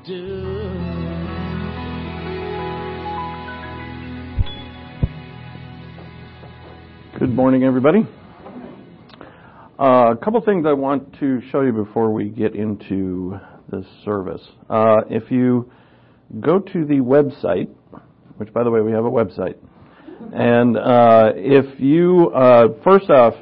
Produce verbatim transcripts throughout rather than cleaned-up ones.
do. Good morning, everybody. Uh, a couple things I want to show you before we get into this service. Uh, if you go to the website, which, by the way, we have a website, and uh, if you, uh, first off,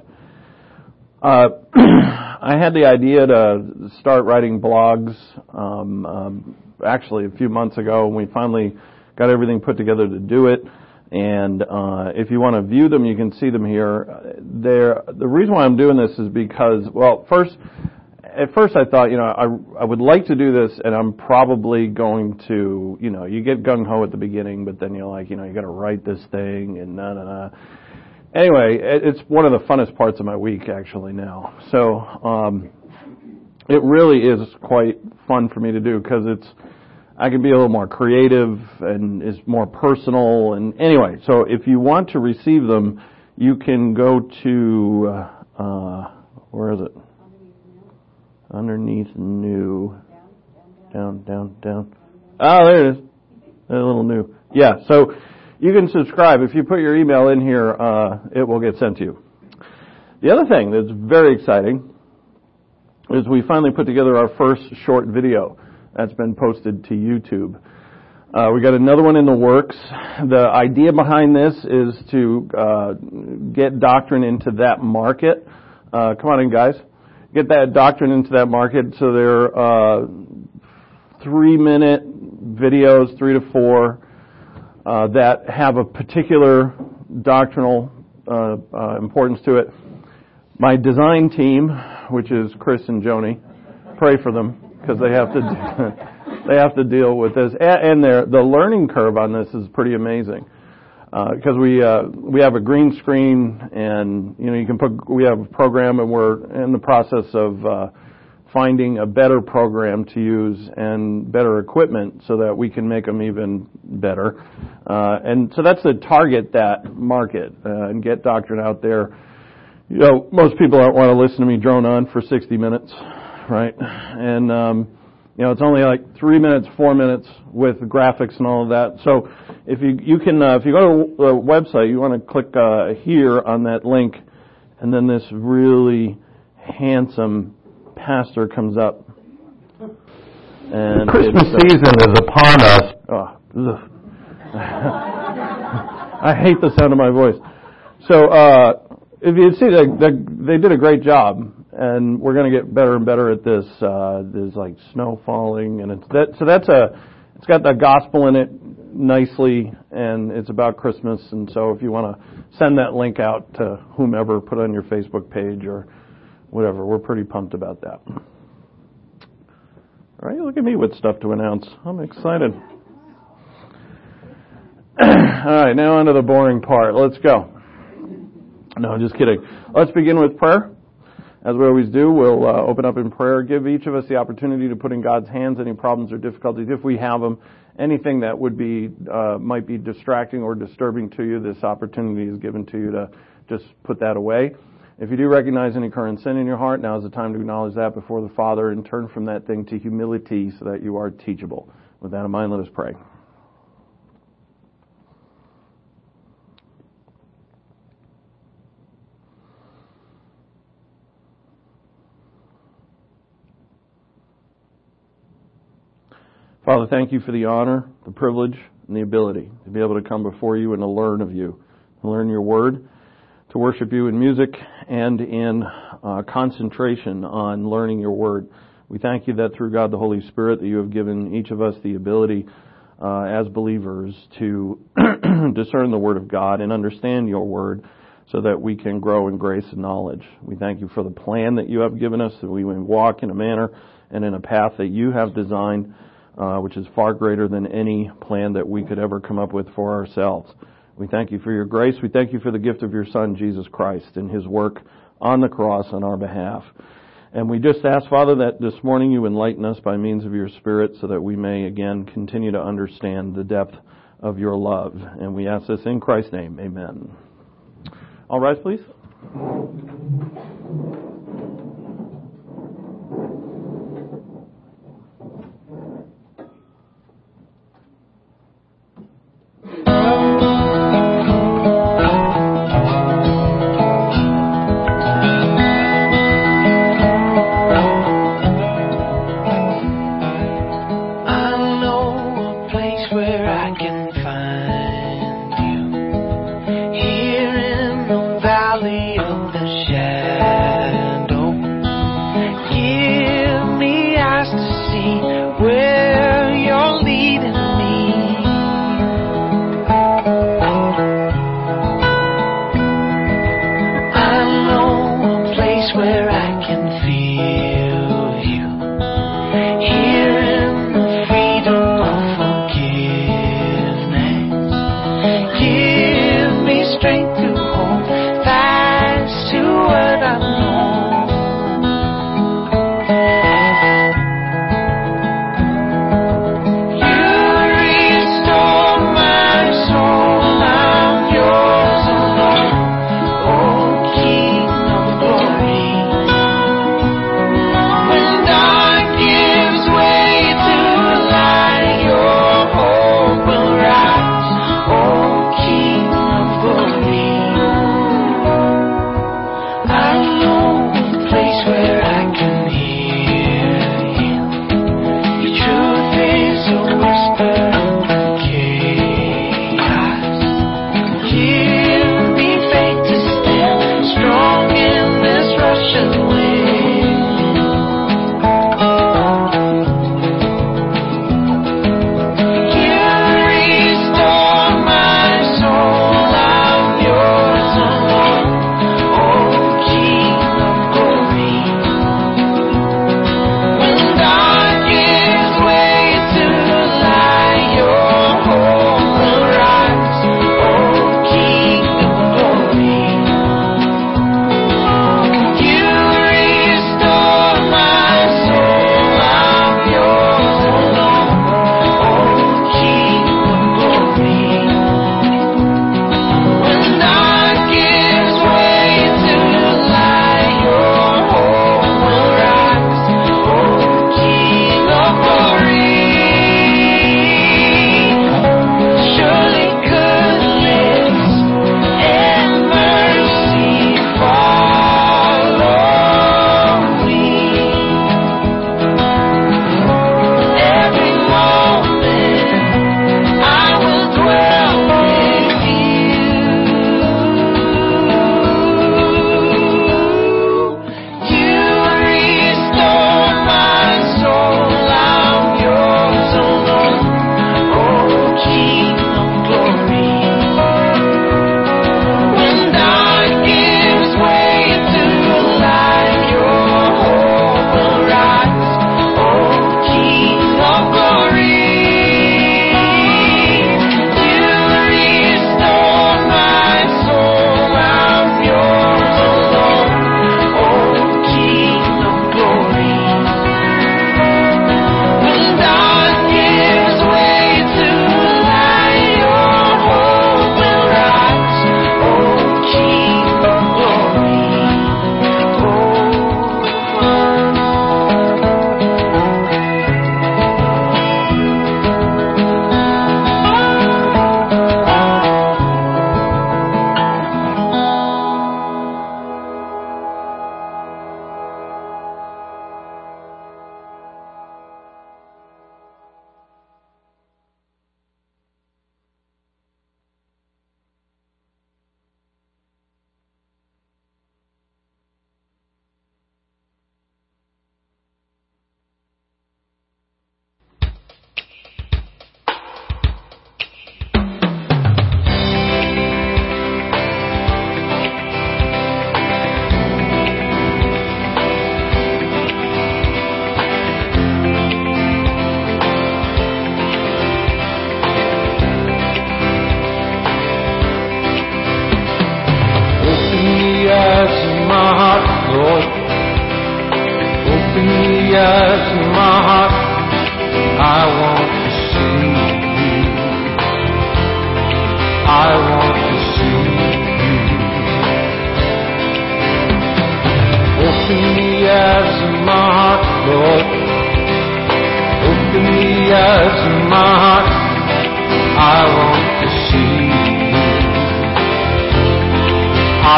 uh, I had the idea to start writing blogs um, um, actually a few months ago, and we finally got everything put together to do it. And uh, if you want to view them, you can see them here. There, the reason why I'm doing this is because, well, first, at first I thought, you know, I I would like to do this, and I'm probably going to, you know, you get gung ho at the beginning, but then you're like, you know, you got to write this thing and na na na. Anyway, it's one of the funnest parts of my week actually now. So um, it really is quite fun for me to do because it's. I can be a little more creative and is more personal. And anyway, so if you want to receive them, you can go to, uh, where is it? Underneath new. Down, down, down. Oh, there it is. A little new. Yeah, so you can subscribe. If you put your email in here, uh, it will get sent to you. The other thing that's very exciting is we finally put together our first short video. That's been posted to YouTube. Uh, we got another one in the works. The idea behind this is to uh, get doctrine into that market. Uh, come on in, guys. Get that doctrine into that market. So they're uh, three-minute videos, three to four, uh, that have a particular doctrinal uh, uh, importance to it. My design team, which is Chris and Joni, pray for them. Because they have to, they have to deal with this, and their the learning curve on this is pretty amazing. Because uh, we uh, we have a green screen, and you know you can put we have a program, and we're in the process of uh, finding a better program to use and better equipment so that we can make them even better. Uh, and so that's to target that market uh, and get doctrine out there. You know, most people don't want to listen to me drone on for sixty minutes. Right, and um, you know it's only like three minutes, four minutes with graphics and all of that. So if you you can uh, if you go to the website, you want to click uh, here on that link, and then this really handsome pastor comes up. And the Christmas uh, season is upon us. Oh, I hate the sound of my voice. So uh, if you see, they, they, they did a great job. And we're going to get better and better at this. Uh, there's like snow falling, and it's that. So that's a. It's got the gospel in it nicely, and it's about Christmas. And so, if you want to send that link out to whomever, put it on your Facebook page or whatever. We're pretty pumped about that. All right, look at me with stuff to announce. I'm excited. All right, now on to the boring part. Let's go. No, just kidding. Let's begin with prayer. As we always do, we'll uh, open up in prayer, give each of us the opportunity to put in God's hands any problems or difficulties, if we have them, anything that would be uh, might be distracting or disturbing to you. This opportunity is given to you to just put that away. If you do recognize any current sin in your heart, now is the time to acknowledge that before the Father and turn from that thing to humility so that you are teachable. With that in mind, let us pray. Father, thank you for the honor, the privilege, and the ability to be able to come before you and to learn of you, to learn your word, to worship you in music and in uh, concentration on learning your word. We thank you that through God the Holy Spirit that you have given each of us the ability uh, as believers to discern the word of God and understand your word so that we can grow in grace and knowledge. We thank you for the plan that you have given us, that we may walk in a manner and in a path that you have designed, Uh, which is far greater than any plan that we could ever come up with for ourselves. We thank you for your grace. We thank you for the gift of your Son, Jesus Christ, and his work on the cross on our behalf. And we just ask, Father, that this morning you enlighten us by means of your Spirit so that we may again continue to understand the depth of your love. And we ask this in Christ's name. Amen. All rise, please.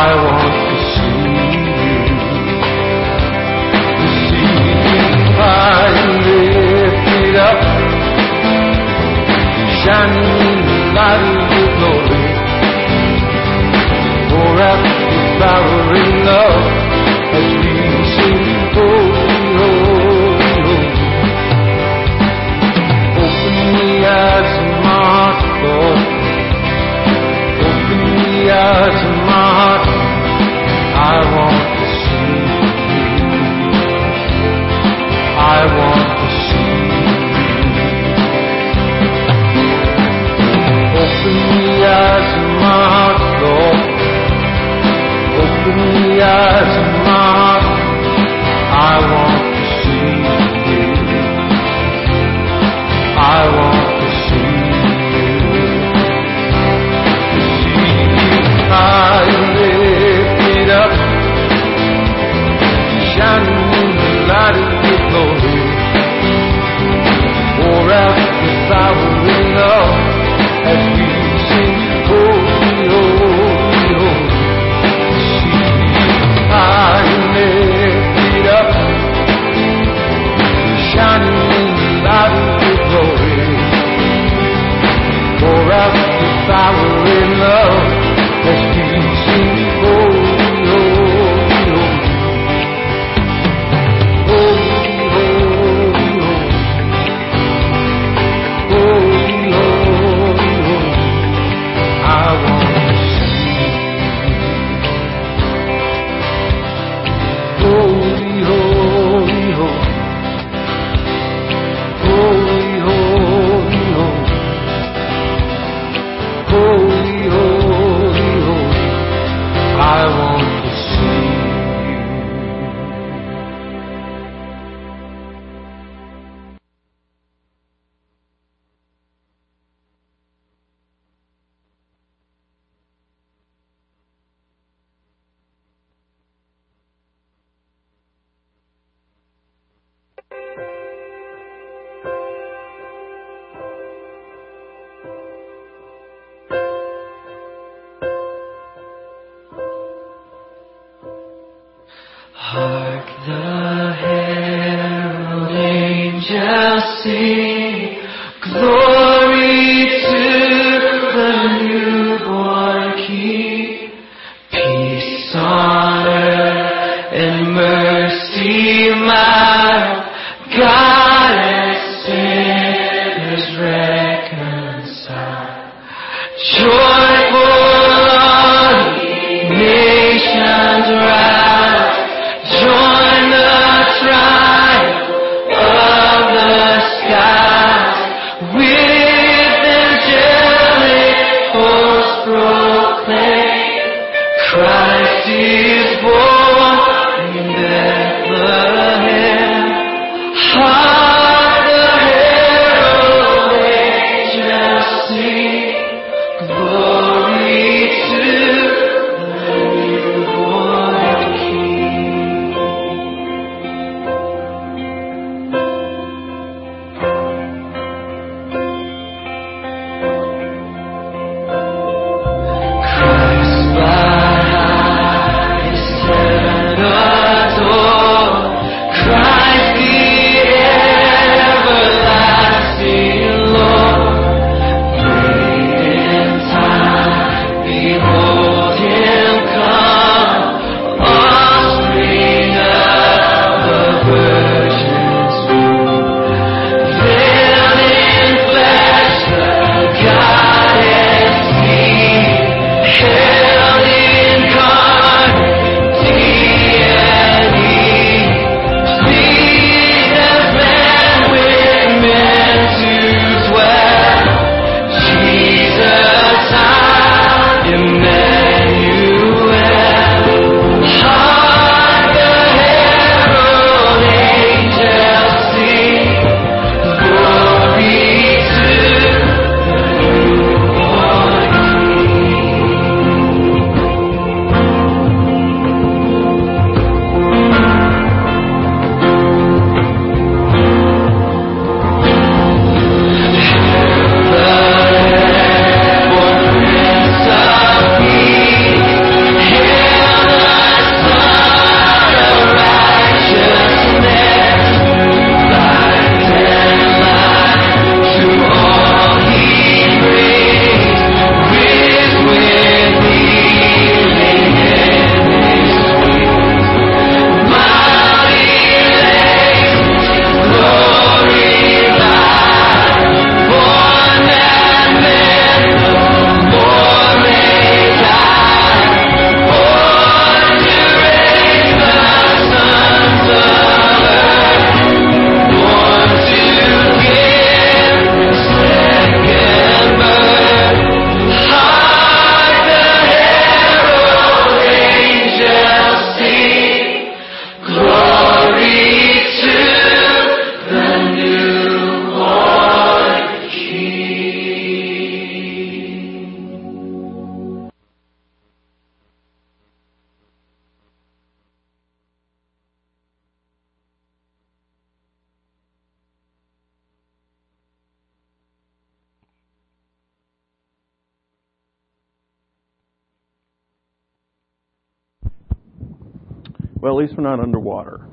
I want to see you. To see you high and lifted up, shining in the light of your glory. Pour out your power and love as we sing, holy, holy, holy. Open the eyes of my heart, Lord. Open the eyes of my heart. Well, at least we're not underwater.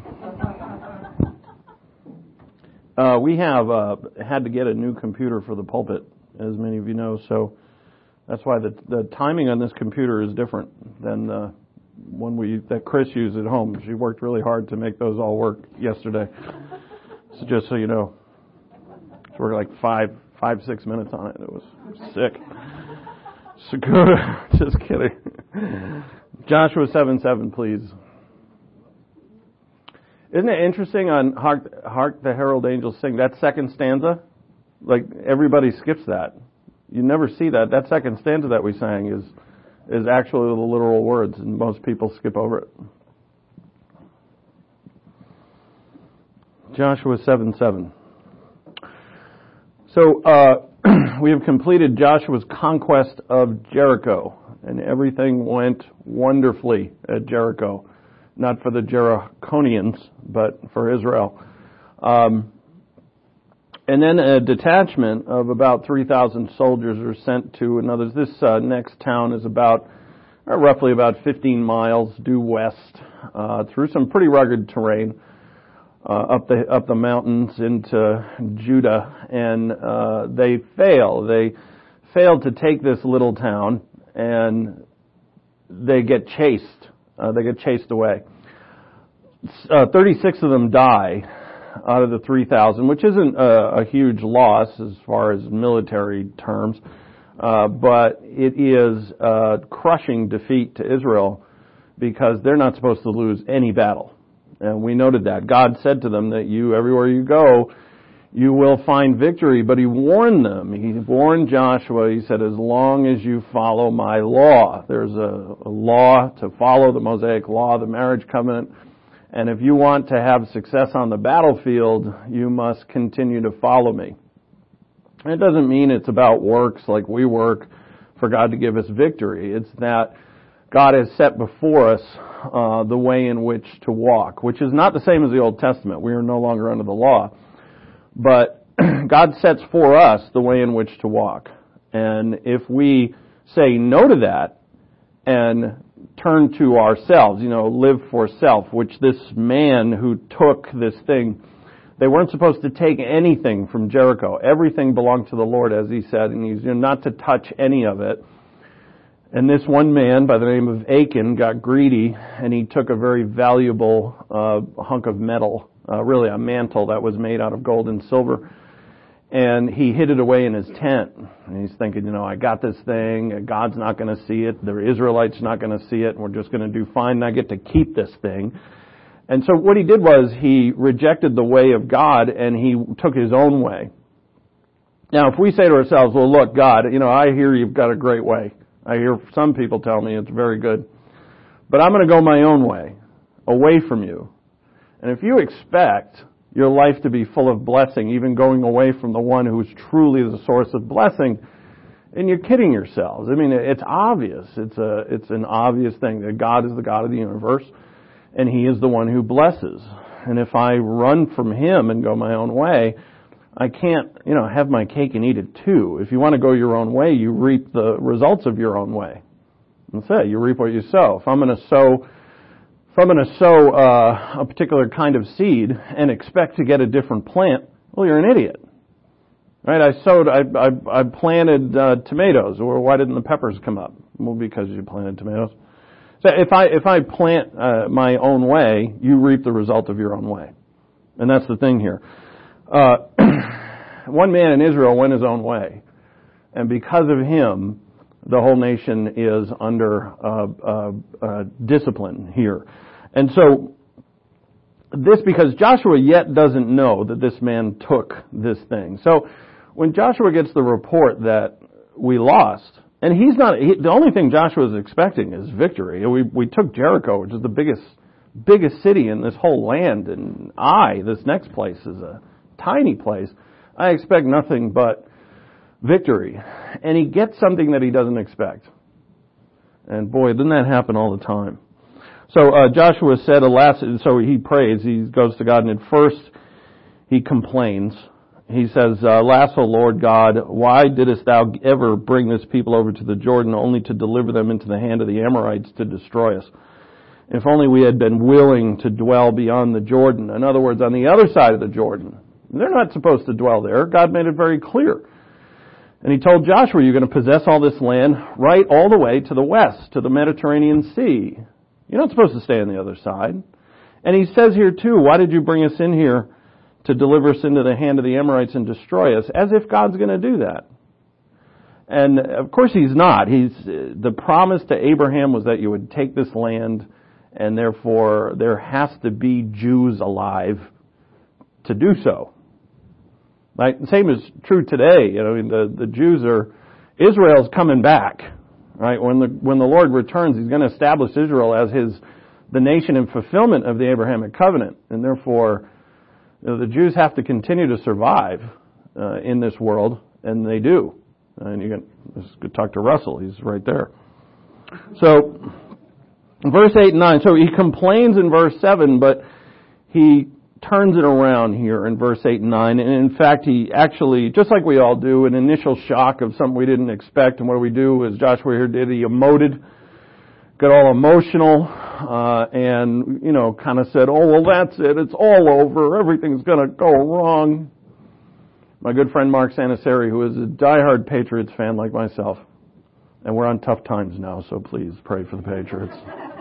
Uh, we have uh, had to get a new computer for the pulpit, as many of you know, so that's why the the timing on this computer is different than the one we that Chris used at home. She worked really hard to make those all work yesterday. So just so you know, she worked like five, five, six minutes on it. It was sick. So good. Just kidding. Joshua seven seven, please. Isn't it interesting on Hark, Hark the Herald Angels Sing, that second stanza? Like, everybody skips that. You never see that. That second stanza that we sang is is actually the literal words, and most people skip over it. Joshua seven seven. So, uh, we have completed Joshua's conquest of Jericho, and everything went wonderfully at Jericho. Not for the Jerichonians, but for Israel. Um, and then a detachment of about three thousand soldiers are sent to another. This uh, next town is about, uh, roughly about fifteen miles due west, uh, through some pretty rugged terrain, uh, up the up the mountains into Judah, and uh, they fail. They fail to take this little town, and they get chased. Uh, they get chased away. Uh, thirty-six of them die out of the three thousand, which isn't a, a huge loss as far as military terms, uh, but it is a crushing defeat to Israel because they're not supposed to lose any battle. And we noted that. God said to them that you, everywhere you go, you will find victory, but he warned them. He warned Joshua. He said, as long as you follow my law, there's a, a law to follow, the Mosaic law, the marriage covenant. And if you want to have success on the battlefield, you must continue to follow me. And it doesn't mean it's about works like we work for God to give us victory. It's that God has set before us uh, the way in which to walk, which is not the same as the Old Testament. We are no longer under the law. But God sets for us the way in which to walk. And if we say no to that and turn to ourselves, you know, live for self, which this man who took this thing, they weren't supposed to take anything from Jericho. Everything belonged to the Lord, as he said, and he's, you know, not to touch any of it. And this one man by the name of Achan got greedy, and he took a very valuable uh, hunk of metal, Uh, really a mantle that was made out of gold and silver. And he hid it away in his tent. And he's thinking, you know, I got this thing. God's not going to see it. The Israelites not going to see it. And we're just going to do fine. And I get to keep this thing. And so what he did was he rejected the way of God and he took his own way. Now, if we say to ourselves, well, look, God, you know, I hear you've got a great way. I hear some people tell me it's very good. But I'm going to go my own way, away from you. And if you expect your life to be full of blessing, even going away from the one who's truly the source of blessing, then you're kidding yourselves. I mean, it's obvious. It's a, it's an obvious thing that God is the God of the universe, and he is the one who blesses. And if I run from him and go my own way, I can't, you know, have my cake and eat it too. If you want to go your own way, you reap the results of your own way. That's it. You reap what you sow. If I'm going to sow If I'm going to sow uh, a particular kind of seed and expect to get a different plant, well, you're an idiot, right? I sowed, I, I, I planted uh, tomatoes, or why didn't the peppers come up? Well, because you planted tomatoes. So if I if I plant uh, my own way, you reap the result of your own way, and that's the thing here. Uh, one man in Israel went his own way, and because of him, the whole nation is under uh, uh, uh, discipline here. And so, this because Joshua yet doesn't know that this man took this thing. So, when Joshua gets the report that we lost, and he's not, he, the only thing Joshua is expecting is victory. We we took Jericho, which is the biggest biggest city in this whole land, and Ai, this next place, is a tiny place. I expect nothing but victory. And he gets something that he doesn't expect. And boy, doesn't that happen all the time. So uh, Joshua said, alas, so he prays, he goes to God, and at first he complains. He says, alas, O Lord God, why didst thou ever bring this people over to the Jordan only to deliver them into the hand of the Amorites to destroy us? If only we had been willing to dwell beyond the Jordan. In other words, on the other side of the Jordan. They're not supposed to dwell there. God made it very clear. And he told Joshua, you're going to possess all this land right all the way to the west, to the Mediterranean Sea. You're not supposed to stay on the other side. And he says here too, why did you bring us in here to deliver us into the hand of the Amorites and destroy us? As if God's going to do that. And of course he's not. He's, the promise to Abraham was that you would take this land, and therefore there has to be Jews alive to do so. Right? The same is true today. You know, the, the Jews are, Israel's coming back. Right? When the, when the Lord returns, he's going to establish Israel as his, the nation in fulfillment of the Abrahamic covenant. And therefore, you know, the Jews have to continue to survive, uh, in this world, and they do. And you can, let's go talk to Russell. He's right there. So, verse eight and nine. So he complains in verse seven, but he turns it around here in verse eight and nine. And in fact, he actually, just like we all do, an initial shock of something we didn't expect. And what do we do, as Joshua here did, he emoted, got all emotional, uh, and, you know, kind of said, oh, well, that's it. It's all over. Everything's going to go wrong. My good friend Mark Sanaseri, who is a diehard Patriots fan like myself, and we're on tough times now, so please pray for the Patriots.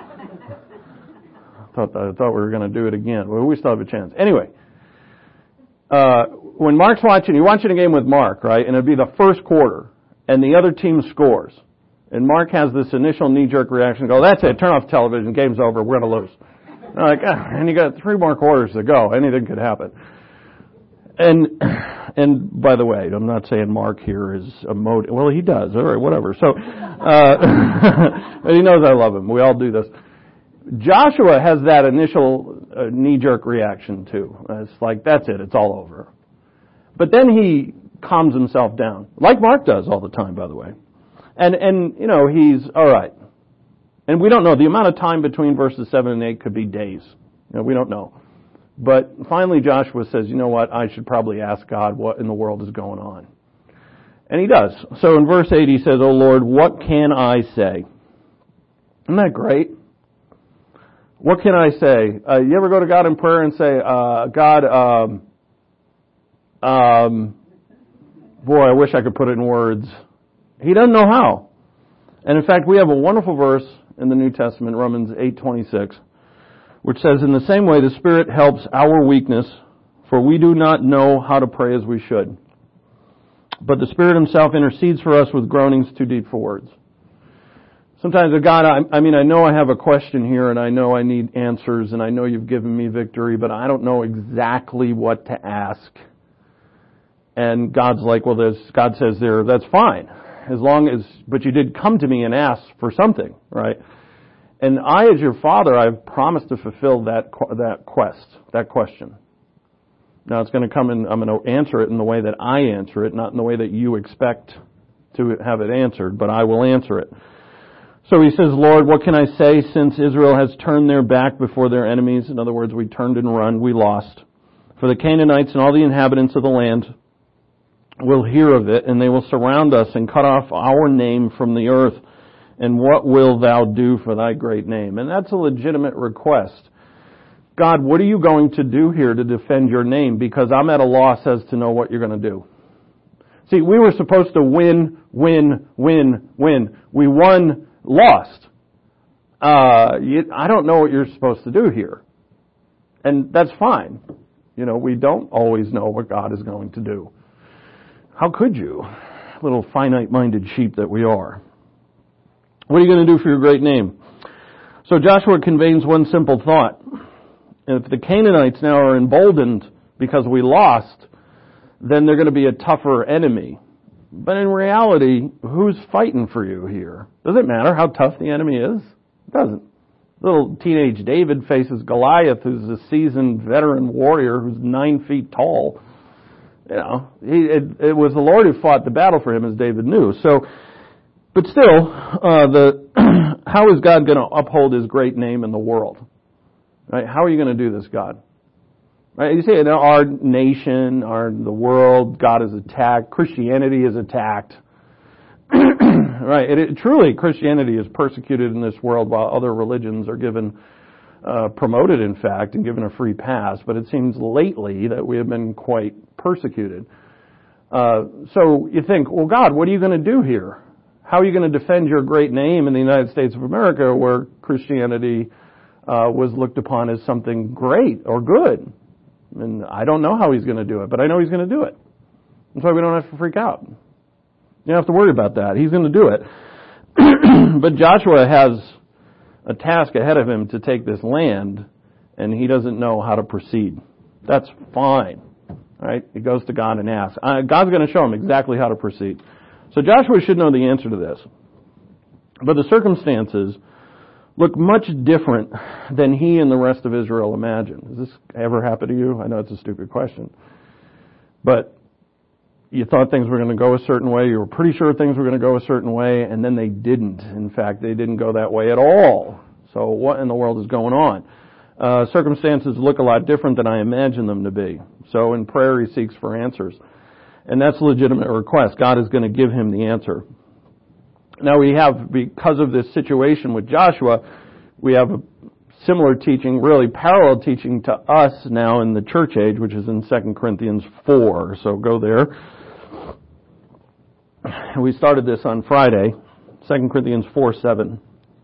I thought I thought we were going to do it again. Well, we still have a chance. Anyway, uh, when Mark's watching, you're watching a game with Mark, right? And it'd be the first quarter, and the other team scores, and Mark has this initial knee-jerk reaction. Go, that's it. Turn off television. Game's over. We're going to lose. And I'm like, ah, and you got three more quarters to go. Anything could happen. And and by the way, I'm not saying Mark here is a mode. Well, he does. All right, whatever. So, uh, but he knows I love him. We all do this. Joshua has that initial uh, knee-jerk reaction too. It's like, that's it. It's all over. But then he calms himself down, like Mark does all the time, by the way. And and you know, he's all right. And we don't know the amount of time between verses seven and eight could be days. You know, we don't know. But finally Joshua says, you know what, I should probably ask God what in the world is going on. And he does. So in verse eight he says, oh Lord, what can I say? Isn't that great? What can I say? Uh, you ever go to God in prayer and say, uh, God, um, um, boy, I wish I could put it in words. He doesn't know how. And in fact, we have a wonderful verse in the New Testament, Romans eight twenty-six. Which says, in the same way, the Spirit helps our weakness, for we do not know how to pray as we should. But the Spirit Himself intercedes for us with groanings too deep for words. Sometimes, God, I, I mean, I know I have a question here, and I know I need answers, and I know You've given me victory, but I don't know exactly what to ask. And God's like, well, there's, God says there, that's fine. As long as, but you did come to me and ask for something, right? And I, as your Father, I've promised to fulfill that that quest, that question. Now it's going to come in, I'm going to answer it in the way that I answer it, not in the way that you expect to have it answered, but I will answer it. So he says, Lord, what can I say since Israel has turned their back before their enemies? In other words, we turned and run, we lost. For the Canaanites and all the inhabitants of the land will hear of it, and they will surround us and cut off our name from the earth. And what will thou do for thy great name? And that's a legitimate request. God, what are you going to do here to defend your name? Because I'm at a loss as to know what you're going to do. See, we were supposed to win, win, win, win. We won, lost. Uh, you, I don't know what you're supposed to do here. And that's fine. You know, we don't always know what God is going to do. How could you? Little finite-minded sheep that we are. What are you going to do for your great name? So Joshua conveys one simple thought. If the Canaanites now are emboldened because we lost, then they're going to be a tougher enemy. But in reality, who's fighting for you here? Does it matter how tough the enemy is? It doesn't. Little teenage David faces Goliath, who's a seasoned veteran warrior who's nine feet tall. You know, he, it, it was the Lord who fought the battle for him, as David knew. So, but still, uh, the how is God going to uphold His great name in the world? Right? How are you going to do this, God? Right? You see, in our nation, our the world, God is attacked. Christianity is attacked. Right? It, it, truly, Christianity is persecuted in this world, while other religions are given uh, promoted, in fact, and given a free pass, but it seems lately that we have been quite persecuted. Uh, so you think, well, God, what are you going to do here? How are you going to defend your great name in the United States of America where Christianity uh, was looked upon as something great or good? And I don't know how he's going to do it, but I know he's going to do it. That's why we don't have to freak out. You don't have to worry about that. He's going to do it. But Joshua has a task ahead of him to take this land, and he doesn't know how to proceed. That's fine. Right? He goes to God and asks. Uh, God's going to show him exactly how to proceed. So Joshua should know the answer to this. But the circumstances look much different than he and the rest of Israel imagined. Has this ever happened to you? I know it's a stupid question. But you thought things were going to go a certain way. You were pretty sure things were going to go a certain way, and then they didn't. In fact, they didn't go that way at all. So what in the world is going on? Uh, circumstances look a lot different than I imagined them to be. So in prayer, he seeks for answers. And that's a legitimate request. God is going to give him the answer. Now we have, because of this situation with Joshua, we have a similar teaching, really parallel teaching to us now in the church age, which is in Second Corinthians four. So go there. We started this on Friday, Second Corinthians four seven.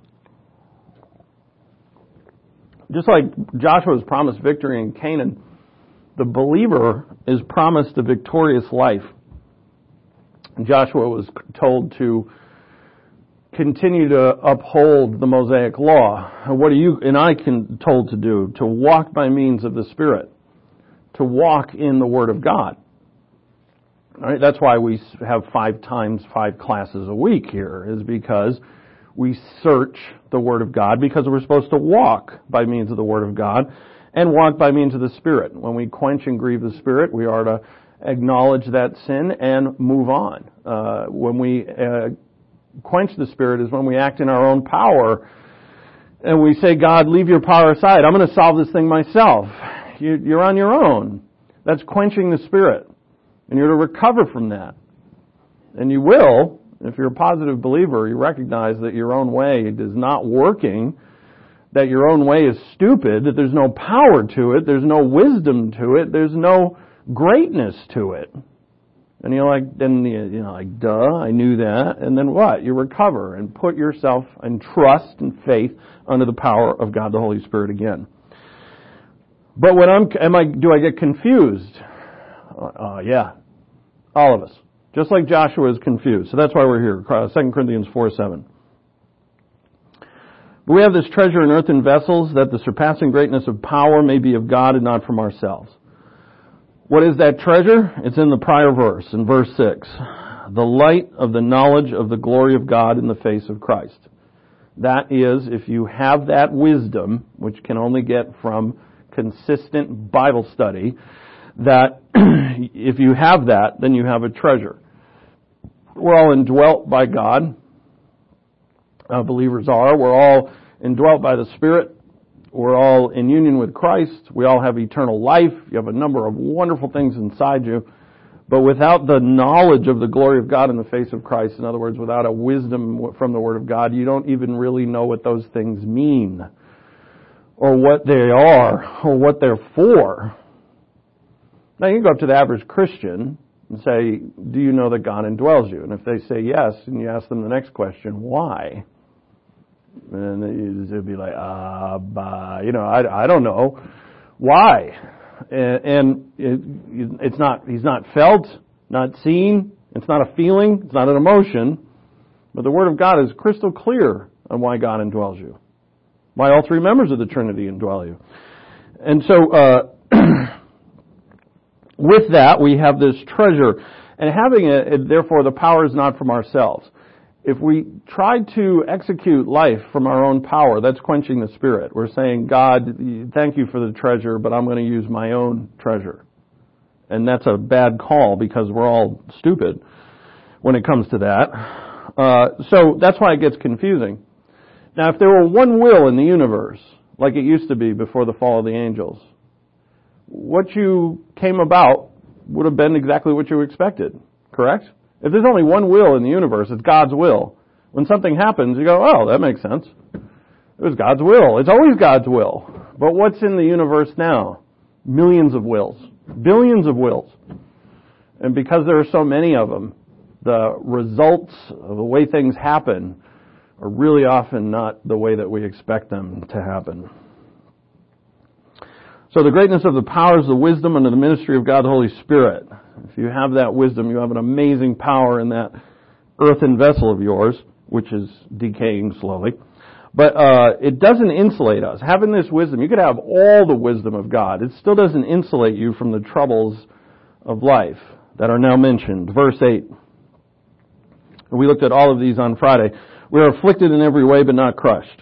Just like Joshua was promised victory in Canaan, the believer is promised a victorious life. Joshua was told to continue to uphold the Mosaic law. What are you and I can told to do? To walk by means of the Spirit. To walk in the Word of God. All right, that's why we have five times five classes a week here, is because we search the Word of God, because we're supposed to walk by means of the Word of God and walk by means of the Spirit. When we quench and grieve the Spirit, we are to acknowledge that sin and move on. Uh, when we uh, quench the Spirit is when we act in our own power and we say, God, leave your power aside. I'm going to solve this thing myself. You, you're on your own. That's quenching the Spirit. And you're to recover from that. And you will. If you're a positive believer, you recognize that your own way is not working, that your own way is stupid, that there's no power to it, there's no wisdom to it, there's no greatness to it. And you're like, then you know, like, duh, I knew that. And then what? You recover and put yourself in trust and faith under the power of God the Holy Spirit again. But when I'm, am I, do I get confused? Uh, yeah, all of us. Just like Joshua is confused. So that's why we're here. Second Corinthians four seven. But we have this treasure in earthen vessels, that the surpassing greatness of power may be of God and not from ourselves. What is that treasure? It's in the prior verse, in verse six. The light of the knowledge of the glory of God in the face of Christ. That is, if you have that wisdom, which can only get from consistent Bible study, that if you have that, then you have a treasure. We're all indwelt by God. Uh, believers are. We're all indwelt by the Spirit. We're all in union with Christ. We all have eternal life. You have a number of wonderful things inside you. But without the knowledge of the glory of God in the face of Christ, in other words, without a wisdom from the Word of God, you don't even really know what those things mean, or what they are, or what they're for. Now, you can go up to the average Christian and say, do you know that God indwells you? And if they say yes, and you ask them the next question, why? And they'd be like, uh, bah, you know, I, I don't know. Why? And, and it, it's not, he's not felt, not seen, it's not a feeling, it's not an emotion, but the Word of God is crystal clear on why God indwells you. Why all three members of the Trinity indwell you. And so, uh, with that, we have this treasure. And having it, therefore, the power is not from ourselves. If we try to execute life from our own power, that's quenching the Spirit. We're saying, God, thank you for the treasure, but I'm going to use my own treasure. And that's a bad call, because we're all stupid when it comes to that. Uh, so that's why it gets confusing. Now, if there were one will in the universe, like it used to be before the fall of the angels, what you came about would have been exactly what you expected, correct? If there's only one will in the universe, it's God's will. When something happens, you go, oh, that makes sense. It was God's will. It's always God's will. But what's in the universe now? Millions of wills. Billions of wills. And because there are so many of them, the results of the way things happen are really often not the way that we expect them to happen. So the greatness of the powers, the wisdom under the ministry of God the Holy Spirit. If you have that wisdom, you have an amazing power in that earthen vessel of yours, which is decaying slowly. But uh, it doesn't insulate us. Having this wisdom, you could have all the wisdom of God. It still doesn't insulate you from the troubles of life that are now mentioned. Verse eight. We looked at all of these on Friday. We are afflicted in every way, but not crushed.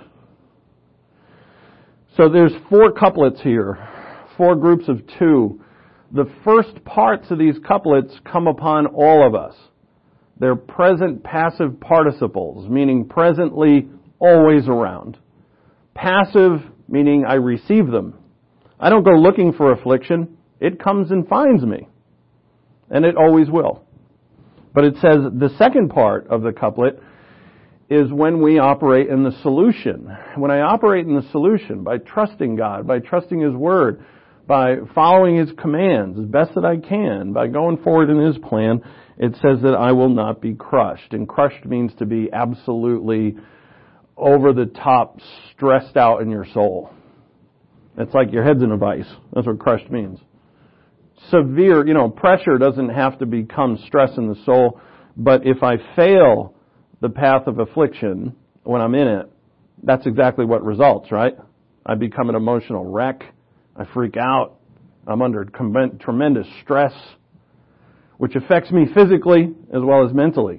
So there's four couplets here, four groups of two. The first parts of these couplets come upon all of us. They're present passive participles, meaning presently always around. Passive, meaning I receive them. I don't go looking for affliction. It comes and finds me. And it always will. But it says the second part of the couplet is when we operate in the solution. When I operate in the solution by trusting God, by trusting His Word, by following His commands as best that I can, by going forward in His plan, it says that I will not be crushed. And crushed means to be absolutely over the top, stressed out in your soul. It's like your head's in a vice. That's what crushed means. Severe, you know, pressure doesn't have to become stress in the soul, but if I fail the path of affliction when I'm in it, that's exactly what results, right? I become an emotional wreck. I freak out. I'm under tremendous stress, which affects me physically as well as mentally.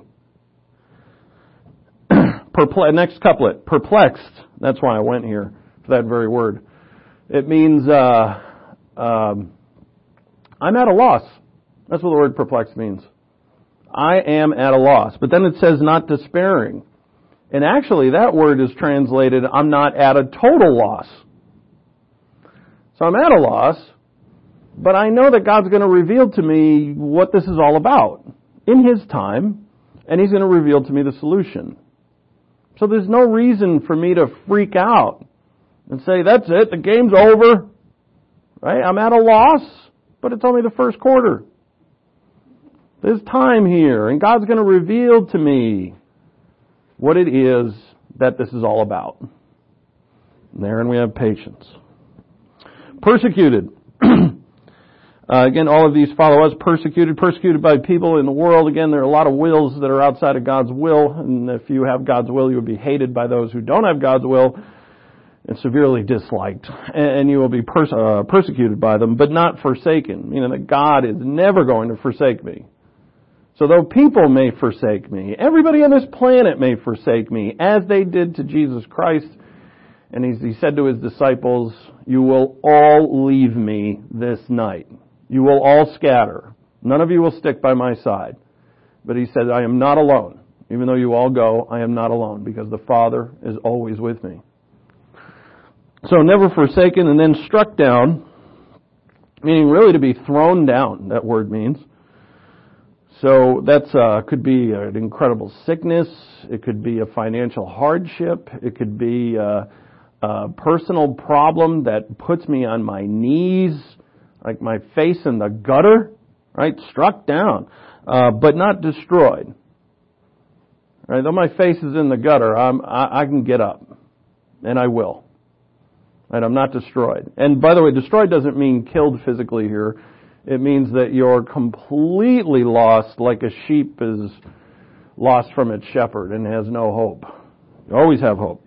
Perple- next couplet, perplexed. That's why I went here for that very word. It means uh, um, I'm at a loss. That's what the word perplexed means. I am at a loss. But then it says not despairing. And actually that word is translated, I'm not at a total loss. So I'm at a loss, but I know that God's going to reveal to me what this is all about in His time, and He's going to reveal to me the solution. So there's no reason for me to freak out and say, that's it, the game's over. Right? I'm at a loss, but it's only the first quarter. There's time here, and God's going to reveal to me what it is that this is all about. And therein we have patience. Persecuted. uh, again, all of these follow us. Persecuted, persecuted by people in the world. Again, there are a lot of wills that are outside of God's will, and if you have God's will, you will be hated by those who don't have God's will and severely disliked, and you will be pers- uh, persecuted by them, but not forsaken, meaning that God is never going to forsake me. So though people may forsake me, everybody on this planet may forsake me, as they did to Jesus Christ, and he, he said to His disciples, you will all leave me this night. You will all scatter. None of you will stick by my side. But He said, I am not alone. Even though you all go, I am not alone, because the Father is always with me. So never forsaken, and then struck down, meaning really to be thrown down, that word means. So that's uh, could be an incredible sickness. It could be a financial hardship. It could be a, a personal problem that puts me on my knees, like my face in the gutter, right? Struck down, uh, but not destroyed. Right? Though my face is in the gutter, I'm, I, I can get up, and I will. Right? I'm not destroyed. And by the way, destroyed doesn't mean killed physically here. It means that you're completely lost, like a sheep is lost from its shepherd and has no hope. You always have hope.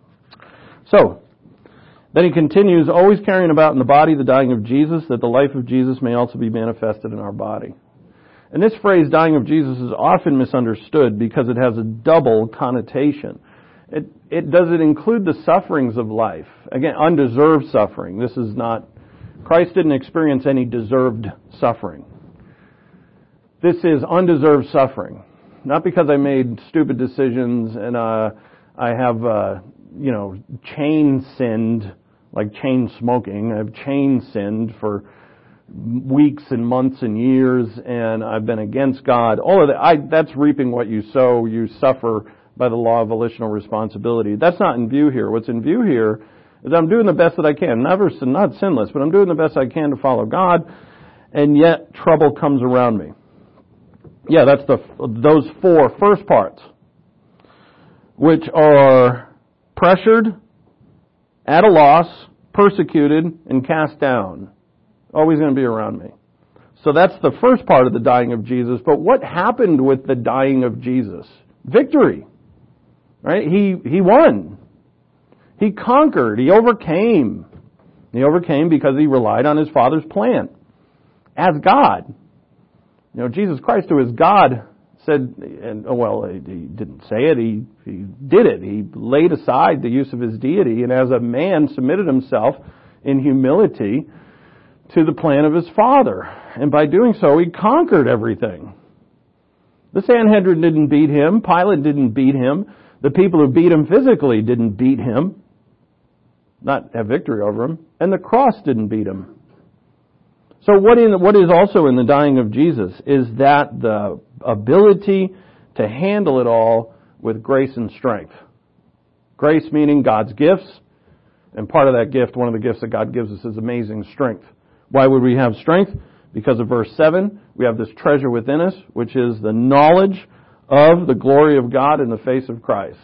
So, then he continues, always carrying about in the body the dying of Jesus, that the life of Jesus may also be manifested in our body. And this phrase, dying of Jesus, is often misunderstood because it has a double connotation. It, it does it include the sufferings of life? Again, undeserved suffering. This is not, Christ didn't experience any deserved suffering. This is undeserved suffering. Not because I made stupid decisions and uh, I have, uh, you know, chain sinned, like chain smoking. I've chain sinned for weeks and months and years, and I've been against God. All of that, I, that's reaping what you sow. You suffer by the law of volitional responsibility. That's not in view here. What's in view here is I'm doing the best that I can. Never, not sinless, but I'm doing the best I can to follow God, and yet trouble comes around me. Yeah, that's the those four first parts, which are pressured, at a loss, persecuted, and cast down. Always going to be around me. So that's the first part of the dying of Jesus. But what happened with the dying of Jesus? Victory. Right? He, he won. He conquered. He overcame. He overcame because he relied on his Father's plan. As God. You know, Jesus Christ, who is God, said, and oh, well, he didn't say it, he, he did it. He laid aside the use of his deity, and as a man submitted himself in humility to the plan of his Father. And by doing so, he conquered everything. The Sanhedrin didn't beat him. Pilate didn't beat him. The people who beat him physically didn't beat him, not have victory over him. And the cross didn't beat him. So what, in, what is also in the dying of Jesus is that the ability to handle it all with grace and strength. Grace meaning God's gifts, and part of that gift, one of the gifts that God gives us is amazing strength. Why would we have strength? Because of verse seven, we have this treasure within us, which is the knowledge of the glory of God in the face of Christ.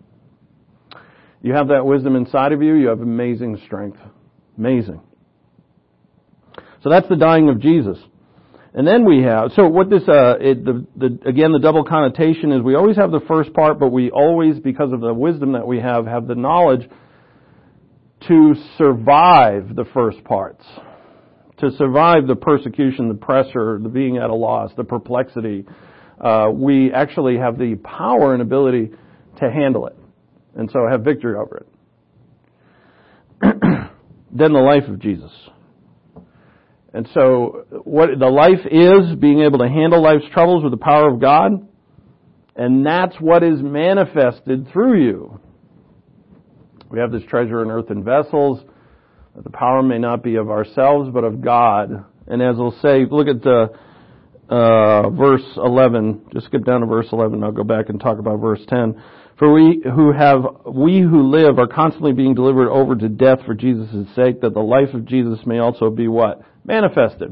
You have that wisdom inside of you, you have amazing strength. Amazing. So that's the dying of Jesus. And then we have, so what this, uh, it, the, the, again, the double connotation is we always have the first part, but we always, because of the wisdom that we have, have the knowledge to survive the first parts. To survive the persecution, the pressure, the being at a loss, the perplexity. Uh, we actually have the power and ability to handle it. And so have victory over it. Then the life of Jesus. And so what the life is, being able to handle life's troubles with the power of God, and that's what is manifested through you. We have this treasure in earthen vessels, that the power may not be of ourselves, but of God. And as I'll say, look at the uh, verse eleven. Just skip down to verse eleven. I'll go back and talk about verse ten. For we who have, we who live are constantly being delivered over to death for Jesus' sake, that the life of Jesus may also be what? Manifested.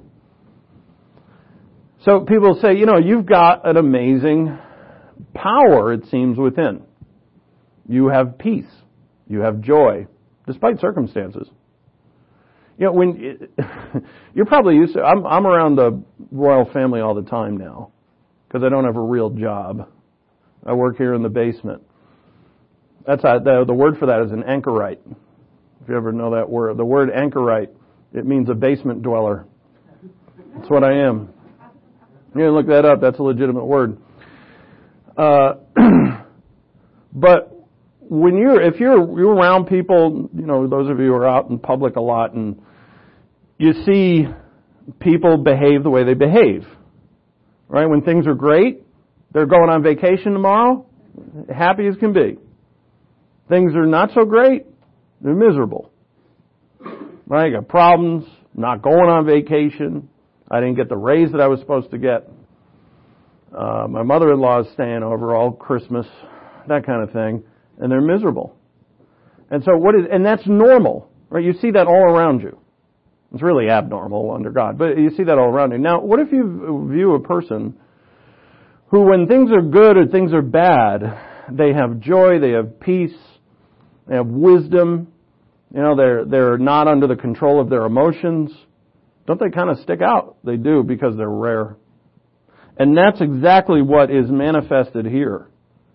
So people say, you know, you've got an amazing power, it seems, within. You have peace. You have joy, despite circumstances. You know, when it, you're probably used to, I'm, I'm around the royal family all the time now, because I don't have a real job. I work here in the basement. That's a, the, the word for that is an anchorite. If you ever know that word. The word anchorite, it means a basement dweller. That's what I am. You can look that up. That's a legitimate word. Uh, but when you're, if you're, you're around people, you know, those of you who are out in public a lot, and you see people behave the way they behave, right? When things are great, they're going on vacation tomorrow, happy as can be. Things are not so great, they're miserable. Right? I got problems, not going on vacation. I didn't get the raise that I was supposed to get. Uh, my mother-in-law is staying over all Christmas, that kind of thing, and they're miserable. And so what is, and that's normal, right? You see that all around you. It's really abnormal under God, but you see that all around you. Now, what if you view a person who, when things are good or things are bad, they have joy, they have peace, they have wisdom, you know, they're, they're not under the control of their emotions. Don't they kind of stick out? They do, because they're rare. And that's exactly what is manifested here.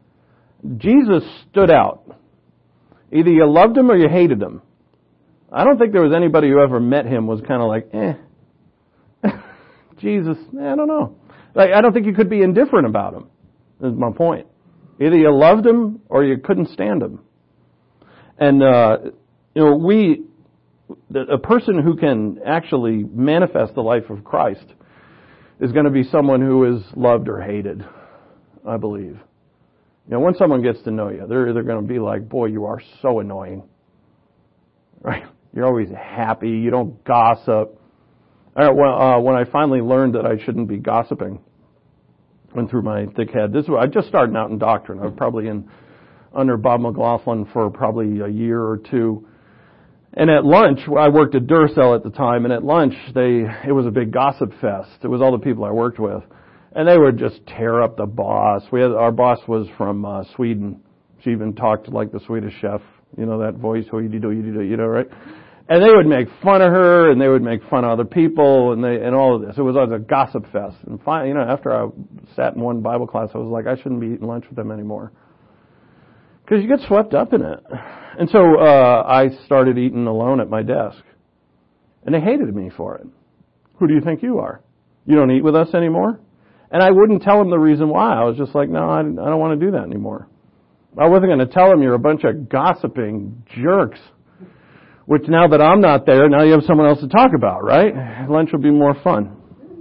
Jesus stood out. Either you loved him or you hated him. I don't think there was anybody who ever met him was kind of like, eh, Jesus, I don't know. Like, I don't think you could be indifferent about him, is my point. Either you loved him or you couldn't stand him. And, uh, you know, we, a person who can actually manifest the life of Christ is going to be someone who is loved or hated, I believe. You know, when someone gets to know you, they're either going to be like, boy, you are so annoying. Right? You're always happy. You don't gossip. All right, well, uh, when I finally learned that I shouldn't be gossiping, went through my thick head. This was, I just started out in doctrine. I was probably in under Bob McLaughlin for probably a year or two. And at lunch, I worked at Duracell at the time, and at lunch, they it was a big gossip fest. It was all the people I worked with. And they would just tear up the boss. We had, our boss was from uh, Sweden. She even talked like the Swedish chef. You know that voice, oh, you do, you do, you know, right? And they would make fun of her, and they would make fun of other people, and they and all of this. It was always a gossip fest. And finally, you know, after I sat in one Bible class, I was like, I shouldn't be eating lunch with them anymore, because you get swept up in it. And so uh, I started eating alone at my desk, and they hated me for it. Who do you think you are? You don't eat with us anymore? And I wouldn't tell them the reason why. I was just like, no, I, I don't want to do that anymore. I wasn't going to tell them you're a bunch of gossiping jerks, which now that I'm not there, now you have someone else to talk about, right? Lunch will be more fun.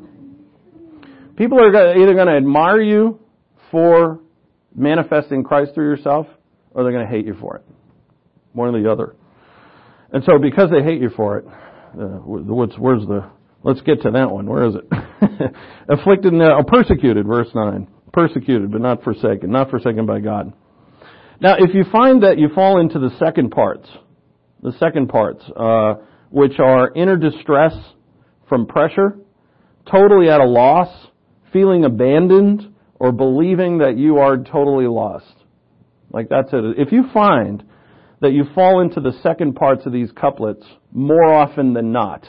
People are either going to admire you for manifesting Christ through yourself, or they're going to hate you for it. One or the other. And so because they hate you for it, uh, what's, where's the, let's get to that one. Where is it? Afflicted, or persecuted, verse nine. Persecuted, but not forsaken. Not forsaken by God. Now, if you find that you fall into the second parts, the second parts, uh, which are inner distress from pressure, totally at a loss, feeling abandoned, or believing that you are totally lost. Like that's it. If you find that you fall into the second parts of these couplets more often than not,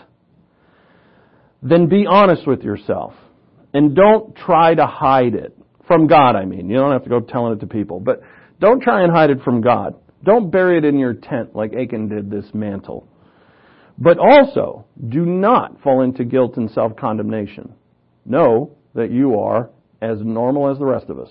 then be honest with yourself. And don't try to hide it. From God, I mean. You don't have to go telling it to people. But don't try and hide it from God. Don't bury it in your tent like Achan did this mantle. But also, do not fall into guilt and self-condemnation. Know that you are as normal as the rest of us.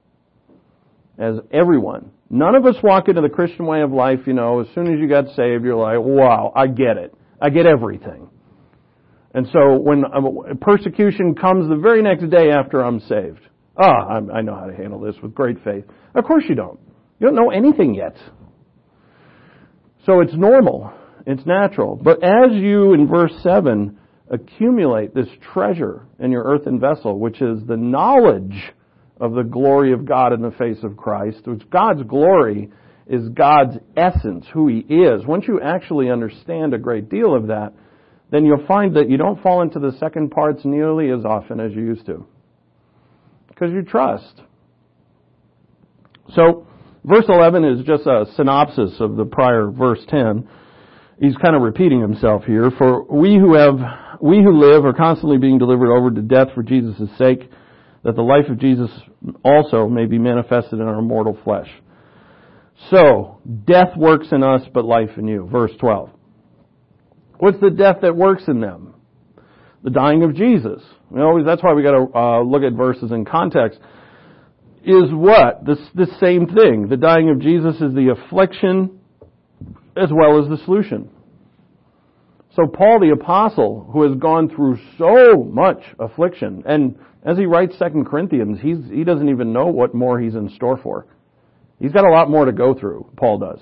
As everyone. None of us walk into the Christian way of life, you know, as soon as you got saved, you're like, wow, I get it. I get everything. And so when persecution comes the very next day after I'm saved, ah, oh, I know how to handle this with great faith. Of course you don't. You don't know anything yet. So it's normal. It's natural. But as you, in verse seven, accumulate this treasure in your earthen vessel, which is the knowledge of the glory of God in the face of Christ, which God's glory is God's essence, who He is. Once you actually understand a great deal of that, then you'll find that you don't fall into the second parts nearly as often as you used to. Because you trust. So, verse eleven is just a synopsis of the prior verse ten. He's kind of repeating himself here. For we who have, we who live are constantly being delivered over to death for Jesus' sake, that the life of Jesus also may be manifested in our mortal flesh. So, death works in us, but life in you. Verse twelve. What's the death that works in them? The dying of Jesus. You know, that's why we got to uh, look at verses in context. Is what? This, this same thing. The dying of Jesus is the affliction as well as the solution. So Paul the Apostle, who has gone through so much affliction, and as he writes Second Corinthians, he's, he doesn't even know what more he's in store for. He's got a lot more to go through, Paul does.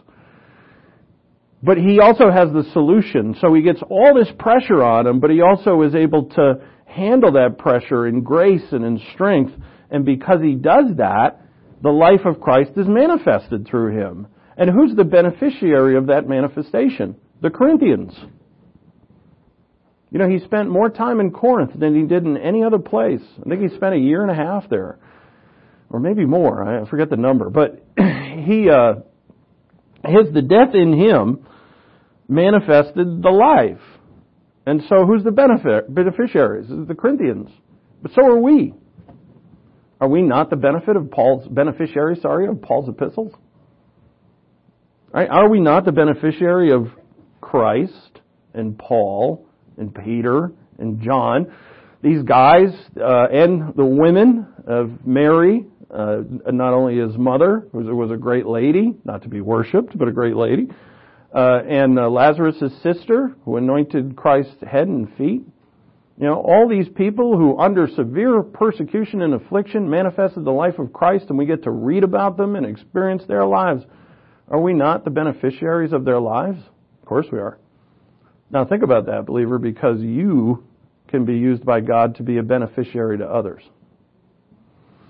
But he also has the solution, so he gets all this pressure on him, but he also is able to handle that pressure in grace and in strength, and because he does that, the life of Christ is manifested through him. And who's the beneficiary of that manifestation? The Corinthians. You know, he spent more time in Corinth than he did in any other place. I think he spent a year and a half there. Or maybe more. I forget the number. But he, uh, his, the death in him manifested the life. And so who's the benefit, beneficiaries? The Corinthians. But so are we. Are we not the benefit of Paul's, beneficiary, sorry, of Paul's epistles? Right? Are we not the beneficiary of Christ and Paul and Peter and John? These guys uh, and the women of Mary, uh, not only his mother, who was a great lady, not to be worshipped, but a great lady, uh, and uh, Lazarus' sister, who anointed Christ's head and feet. You know, all these people who under severe persecution and affliction manifested the life of Christ, and we get to read about them and experience their lives. Are we not the beneficiaries of their lives? Of course we are. Now think about that, believer, because you can be used by God to be a beneficiary to others.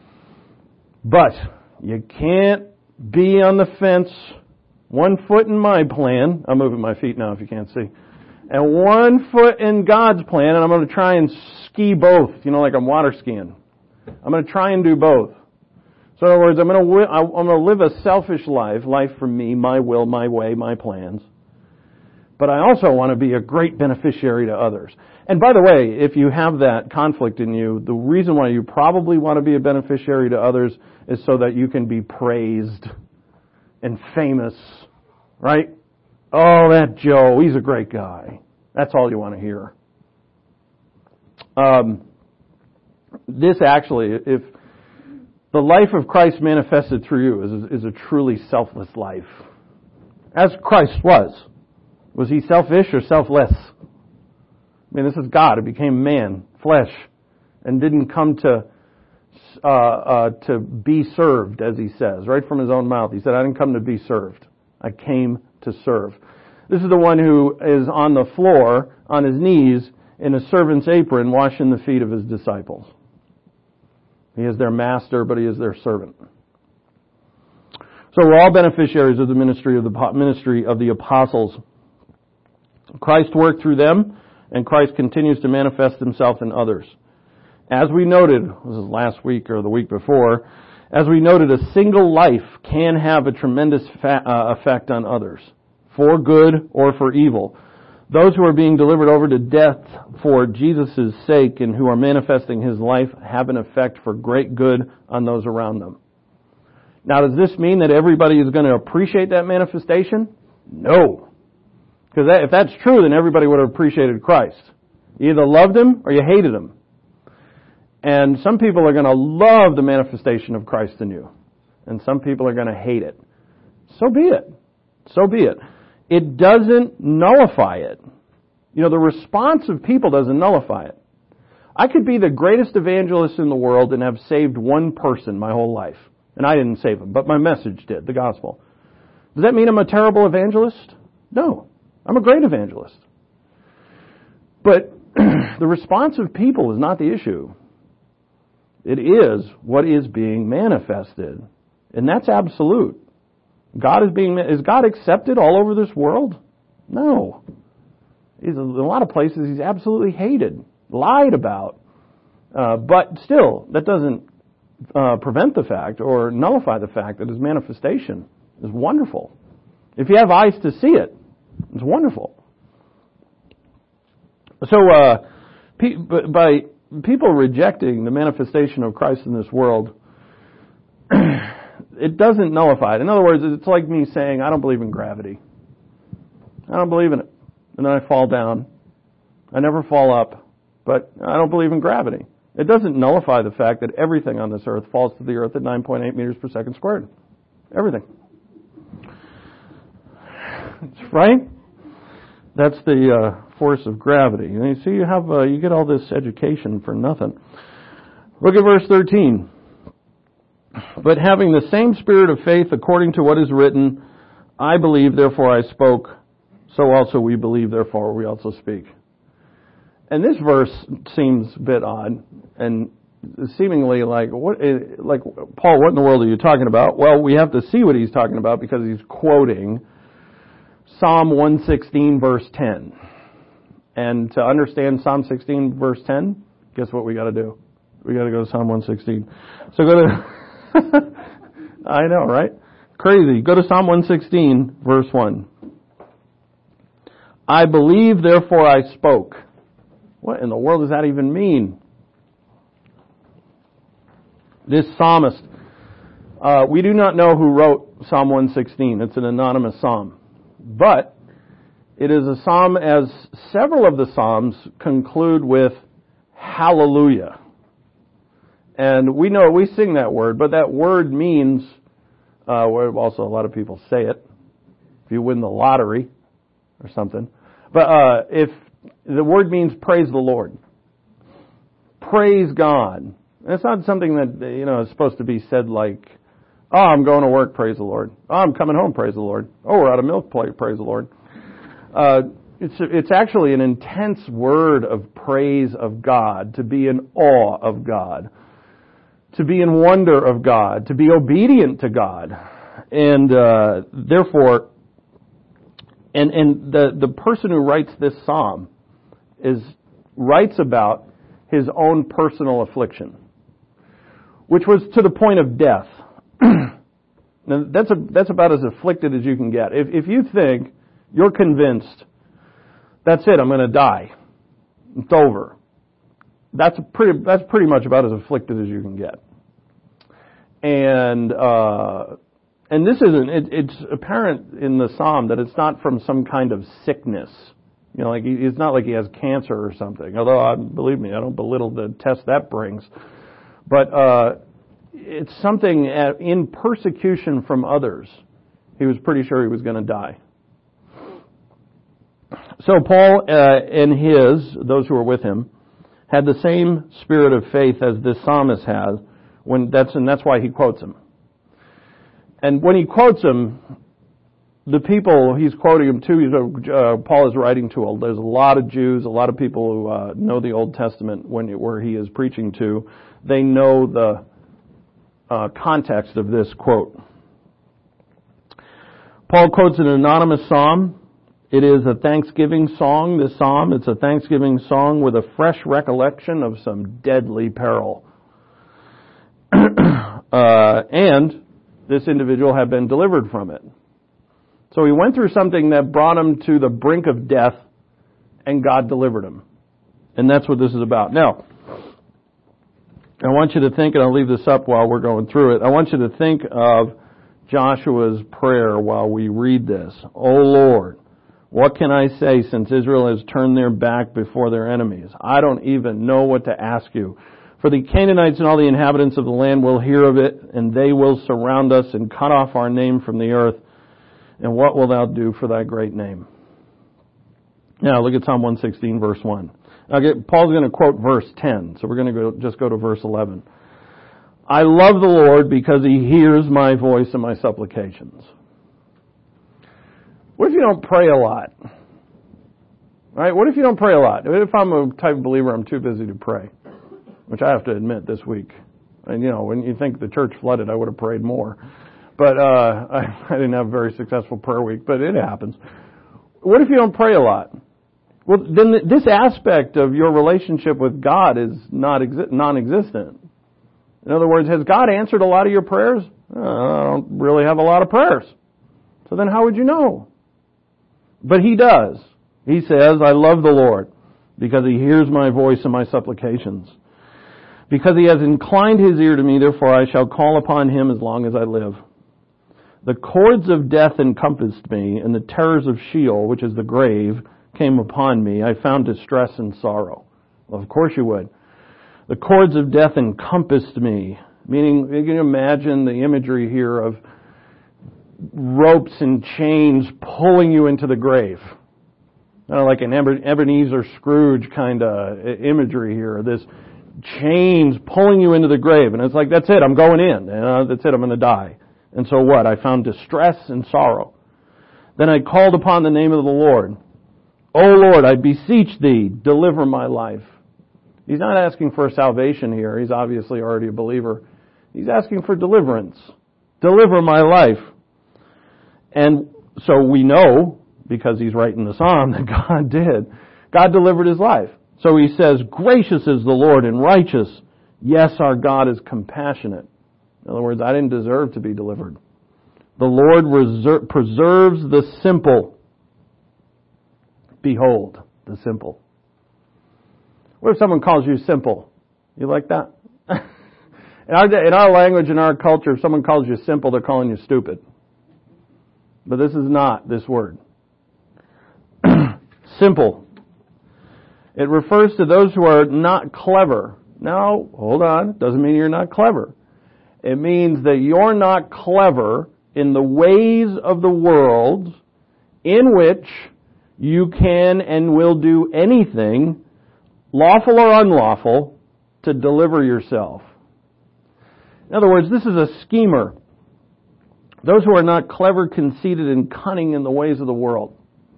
But you can't be on the fence, one foot in my plan. I'm moving my feet now if you can't see. And one foot in God's plan, and I'm going to try and ski both, you know, like I'm water skiing. I'm going to try and do both. So in other words, I'm going to I'm going to live a selfish life, life for me, my will, my way, my plans. But I also want to be a great beneficiary to others. And by the way, if you have that conflict in you, the reason why you probably want to be a beneficiary to others is so that you can be praised and famous, right? Oh, that Joe, he's a great guy. That's all you want to hear. Um, this actually, if the life of Christ manifested through you is, is a truly selfless life. As Christ was. Was he selfish or selfless? I mean, this is God who became man, flesh, and didn't come to uh, uh, to be served, as he says, right from his own mouth. He said, I didn't come to be served. I came to serve. This is the one who is on the floor, on his knees, in a servant's apron, washing the feet of his disciples. He is their master, but he is their servant. So we're all beneficiaries of the ministry of the ministry of the apostles. Christ worked through them, and Christ continues to manifest himself in others. As we noted, this is last week or the week before, as we noted, a single life can have a tremendous fa- uh, effect on others, for good or for evil. Those who are being delivered over to death for Jesus' sake and who are manifesting his life have an effect for great good on those around them. Now, does this mean that everybody is going to appreciate that manifestation? No. Because that, if that's true, then everybody would have appreciated Christ. You either loved him or you hated him. And some people are going to love the manifestation of Christ in you. And some people are going to hate it. So be it. So be it. It doesn't nullify it. You know, the response of people doesn't nullify it. I could be the greatest evangelist in the world and have saved one person my whole life. And I didn't save him, but my message did, the gospel. Does that mean I'm a terrible evangelist? No. I'm a great evangelist. But the response of people is not the issue. It is what is being manifested. And that's absolute. God is being, is God accepted all over this world? No. He's, in a lot of places he's absolutely hated, lied about. Uh, but still, that doesn't uh, prevent the fact or nullify the fact that his manifestation is wonderful. If you have eyes to see it, it's wonderful. So, uh, pe- by people rejecting the manifestation of Christ in this world, it doesn't nullify it. In other words, it's like me saying, I don't believe in gravity. I don't believe in it. And then I fall down. I never fall up. But I don't believe in gravity. It doesn't nullify the fact that everything on this earth falls to the earth at nine point eight meters per second squared. Everything. Right? That's the uh, force of gravity. And you see, you have uh, you get all this education for nothing. Look at verse thirteen. But having the same spirit of faith according to what is written, I believe, therefore I spoke, so also we believe, therefore we also speak. And this verse seems a bit odd and seemingly like, what, like, Paul, what in the world are you talking about? Well, we have to see what he's talking about because he's quoting Psalm one sixteen, verse ten. And to understand Psalm sixteen, verse ten, guess what we got to do? We got to go to Psalm one sixteen. So go to, I know, right? Crazy. Go to Psalm one sixteen, verse one. I believe, therefore I spoke. What in the world does that even mean? This psalmist, uh, we do not know who wrote Psalm one sixteen. It's an anonymous psalm. But it is a psalm, as several of the psalms conclude with hallelujah. And we know, we sing that word, but that word means, uh, also a lot of people say it, if you win the lottery or something. But uh, if the word means praise the Lord. Praise God. And it's not something that, you know, is supposed to be said like, oh, I'm going to work, praise the Lord. Oh, I'm coming home, praise the Lord. Oh, we're out of milk, praise the Lord. Uh, it's, it's actually an intense word of praise of God, to be in awe of God. to be in wonder of God, to be obedient to God. And uh, therefore, and, and the, the person who writes this psalm is writes about his own personal affliction, which was to the point of death. Now, that's a, that's about as afflicted as you can get. If, if you think you're convinced, that's it, I'm going to die, it's over. That's a pretty, that's pretty much about as afflicted as you can get. And, uh, and this isn't, it, it's apparent in the psalm that it's not from some kind of sickness. You know, like, he, it's not like he has cancer or something. Although, I, believe me, I don't belittle the test that brings. But, uh, it's something at, in persecution from others. He was pretty sure he was going to die. So Paul uh, and his, those who were with him, had the same spirit of faith as this psalmist has. When that's and that's why he quotes him. And when he quotes him, the people he's quoting him to, he's, uh, Paul is writing to. A, there's a lot of Jews, a lot of people who uh, know the Old Testament when where he is preaching to. They know the Uh, context of this quote. Paul quotes an anonymous psalm. It is a thanksgiving song, this psalm. It's a thanksgiving song with a fresh recollection of some deadly peril. uh, and this individual had been delivered from it. So he went through something that brought him to the brink of death, and God delivered him. And that's what this is about. Now, I want you to think, and I'll leave this up while we're going through it, I want you to think of Joshua's prayer while we read this. O Lord, what can I say since Israel has turned their back before their enemies? I don't even know what to ask you. For the Canaanites and all the inhabitants of the land will hear of it, and they will surround us and cut off our name from the earth. And what will thou do for thy great name? Now look at Psalm one sixteen, verse one. Okay, Paul's going to quote verse ten, so we're going to go, just go to verse eleven. I love the Lord because he hears my voice and my supplications. What if you don't pray a lot? Right? What if you don't pray a lot? If I'm a type of believer, I'm too busy to pray, which I have to admit this week. And you know, when you think the church flooded, I would have prayed more. But uh, I, I didn't have a very successful prayer week, but it happens. What if you don't pray a lot? Well, then this aspect of your relationship with God is not exi- non-existent. In other words, has God answered a lot of your prayers? Uh, I don't really have a lot of prayers. So then how would you know? But he does. He says, I love the Lord because he hears my voice and my supplications. Because he has inclined his ear to me, therefore I shall call upon him as long as I live. The cords of death encompassed me, and the terrors of Sheol, which is the grave, came upon me. I found distress and sorrow. Well, of course you would. The cords of death encompassed me, meaning you can imagine the imagery here of ropes and chains pulling you into the grave. Kind of like an Ebenezer Scrooge kind of imagery here. This chains pulling you into the grave, and it's like, that's it, I'm going in. Uh, that's it, I'm going to die. And so what? I found distress and sorrow. Then I called upon the name of the Lord. O Lord, I beseech thee, deliver my life. He's not asking for salvation here. He's obviously already a believer. He's asking for deliverance. Deliver my life. And so we know, because he's writing the psalm, that God did. God delivered his life. So he says, gracious is the Lord and righteous. Yes, our God is compassionate. In other words, I didn't deserve to be delivered. The Lord reser- preserves the simple. Behold, the simple. What if someone calls you simple? You like that? in, our, in our language, in our culture, if someone calls you simple, they're calling you stupid. But this is not this word. Simple. It refers to those who are not clever. Now, hold on. It doesn't mean you're not clever. It means that you're not clever in the ways of the world in which you can and will do anything, lawful or unlawful, to deliver yourself. In other words, this is a schemer. Those who are not clever, conceited, and cunning in the ways of the world.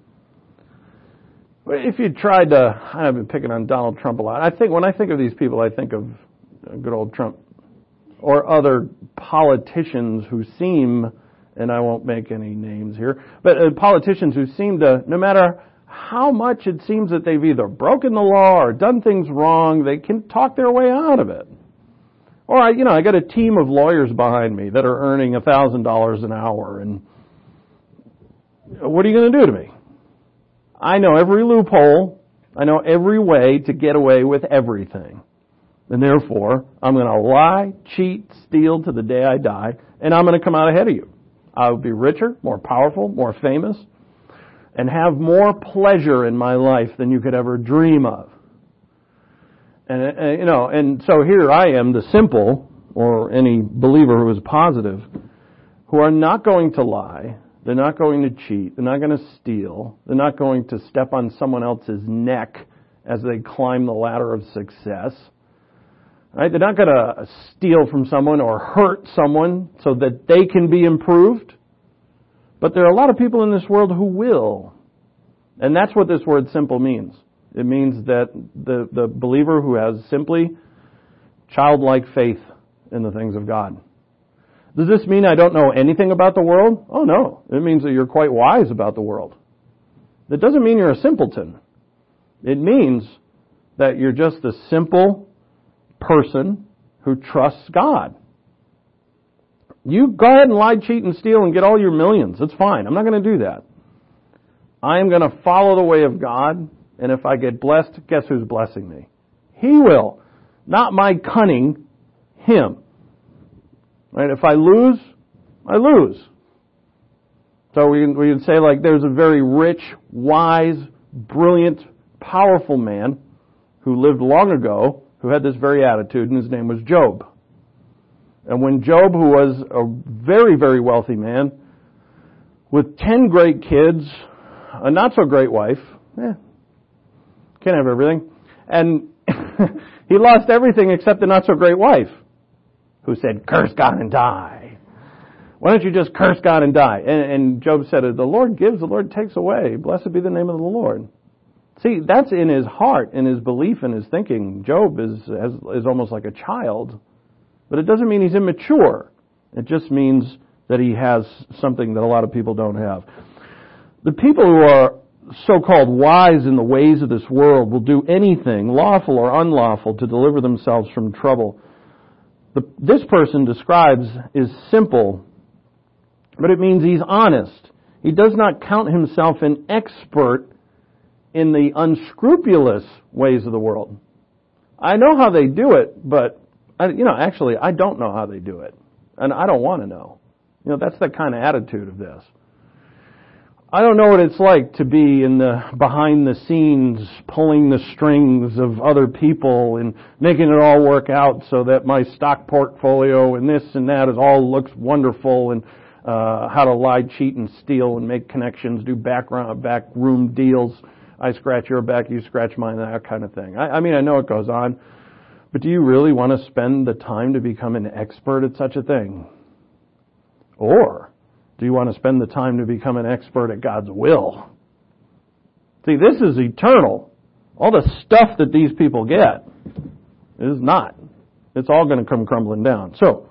If you tried to, I've been picking on Donald Trump a lot. I think when I think of these people, I think of good old Trump. or other politicians who seem, and I won't make any names here, but uh, politicians who seem to, no matter how much it seems that they've either broken the law or done things wrong, they can talk their way out of it. Or, I, you know, I got a team of lawyers behind me that are earning one thousand dollars an hour, and what are you going to do to me? I know every loophole. I know every way to get away with everything. And therefore, I'm going to lie, cheat, steal to the day I die, and I'm going to come out ahead of you. I will be richer, more powerful, more famous, and have more pleasure in my life than you could ever dream of. And, and you know, and so here I am, the simple, or any believer who is positive, who are not going to lie. They're not going to cheat. They're not going to steal. They're not going to step on someone else's neck as they climb the ladder of success. Right? They're not going to steal from someone or hurt someone so that they can be improved. But there are a lot of people in this world who will. And that's what this word simple means. It means that the, the believer who has simply childlike faith in the things of God. Does this mean I don't know anything about the world? Oh no. It means that you're quite wise about the world. That doesn't mean you're a simpleton. It means that you're just a simple person who trusts God. You go ahead and lie, cheat, and steal and get all your millions. It's fine. I'm not going to do that. I am going to follow the way of God, and if I get blessed, guess who's blessing me? He will. Not my cunning, Him. Right? If I lose, I lose. So we we can say like there's a very rich, wise, brilliant, powerful man who lived long ago who had this very attitude, and his name was Job. And when Job, who was a very, very wealthy man, with ten great kids, a not-so-great wife, eh, can't have everything, and he lost everything except the not-so-great wife, who said, curse God and die. Why don't you just curse God and die? And, and Job said, the Lord gives, the Lord takes away. Blessed be the name of the Lord. See, that's in his heart, in his belief, in his thinking. Job is, is almost like a child. But it doesn't mean he's immature. It just means that he has something that a lot of people don't have. The people who are so-called wise in the ways of this world will do anything, lawful or unlawful, to deliver themselves from trouble. The, this person describes is simple, but it means he's honest. He does not count himself an expert in the unscrupulous ways of the world. I know how they do it, but I, you know, actually, I don't know how they do it, and I don't want to know. You know, that's the kind of attitude of this. I don't know what it's like to be in the behind the scenes, pulling the strings of other people and making it all work out so that my stock portfolio and this and that is all looks wonderful, and uh, how to lie, cheat, and steal and make connections, do background backroom deals. I scratch your back, you scratch mine, that kind of thing. I, I mean, I know it goes on, but do you really want to spend the time to become an expert at such a thing? Or do you want to spend the time to become an expert at God's will? See, this is eternal. All the stuff that these people get is not. It's all going to come crumbling down. So,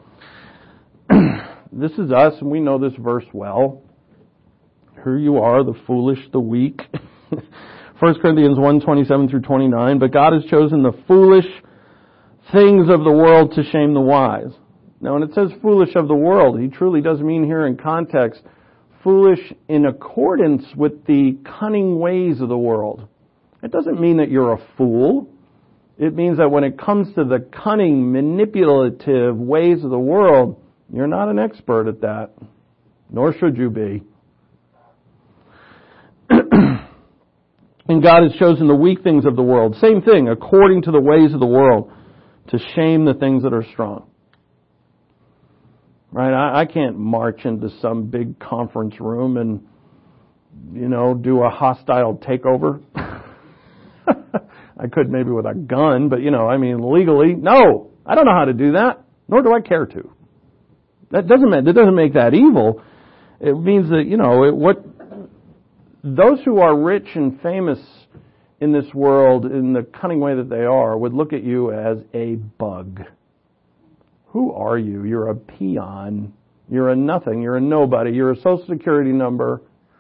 this is us, and we know this verse well. Here you are, the foolish, the weak. First Corinthians one, twenty-seven through twenty-nine. But God has chosen the foolish things of the world to shame the wise. Now, when it says foolish of the world, he truly does mean here in context, foolish in accordance with the cunning ways of the world. It doesn't mean that you're a fool. It means that when it comes to the cunning, manipulative ways of the world, you're not an expert at that. Nor should you be. And God has chosen the weak things of the world. Same thing, according to the ways of the world, to shame the things that are strong. Right? I, I can't march into some big conference room and, you know, do a hostile takeover. I could maybe with a gun, but, you know, I mean, legally, no. I don't know how to do that, nor do I care to. That doesn't, that doesn't make that evil. It means that, you know, it, what those who are rich and famous in this world, in the cunning way that they are, would look at you as a bug Who are you? You're a peon. You're a nothing. You're a nobody. You're a social security number.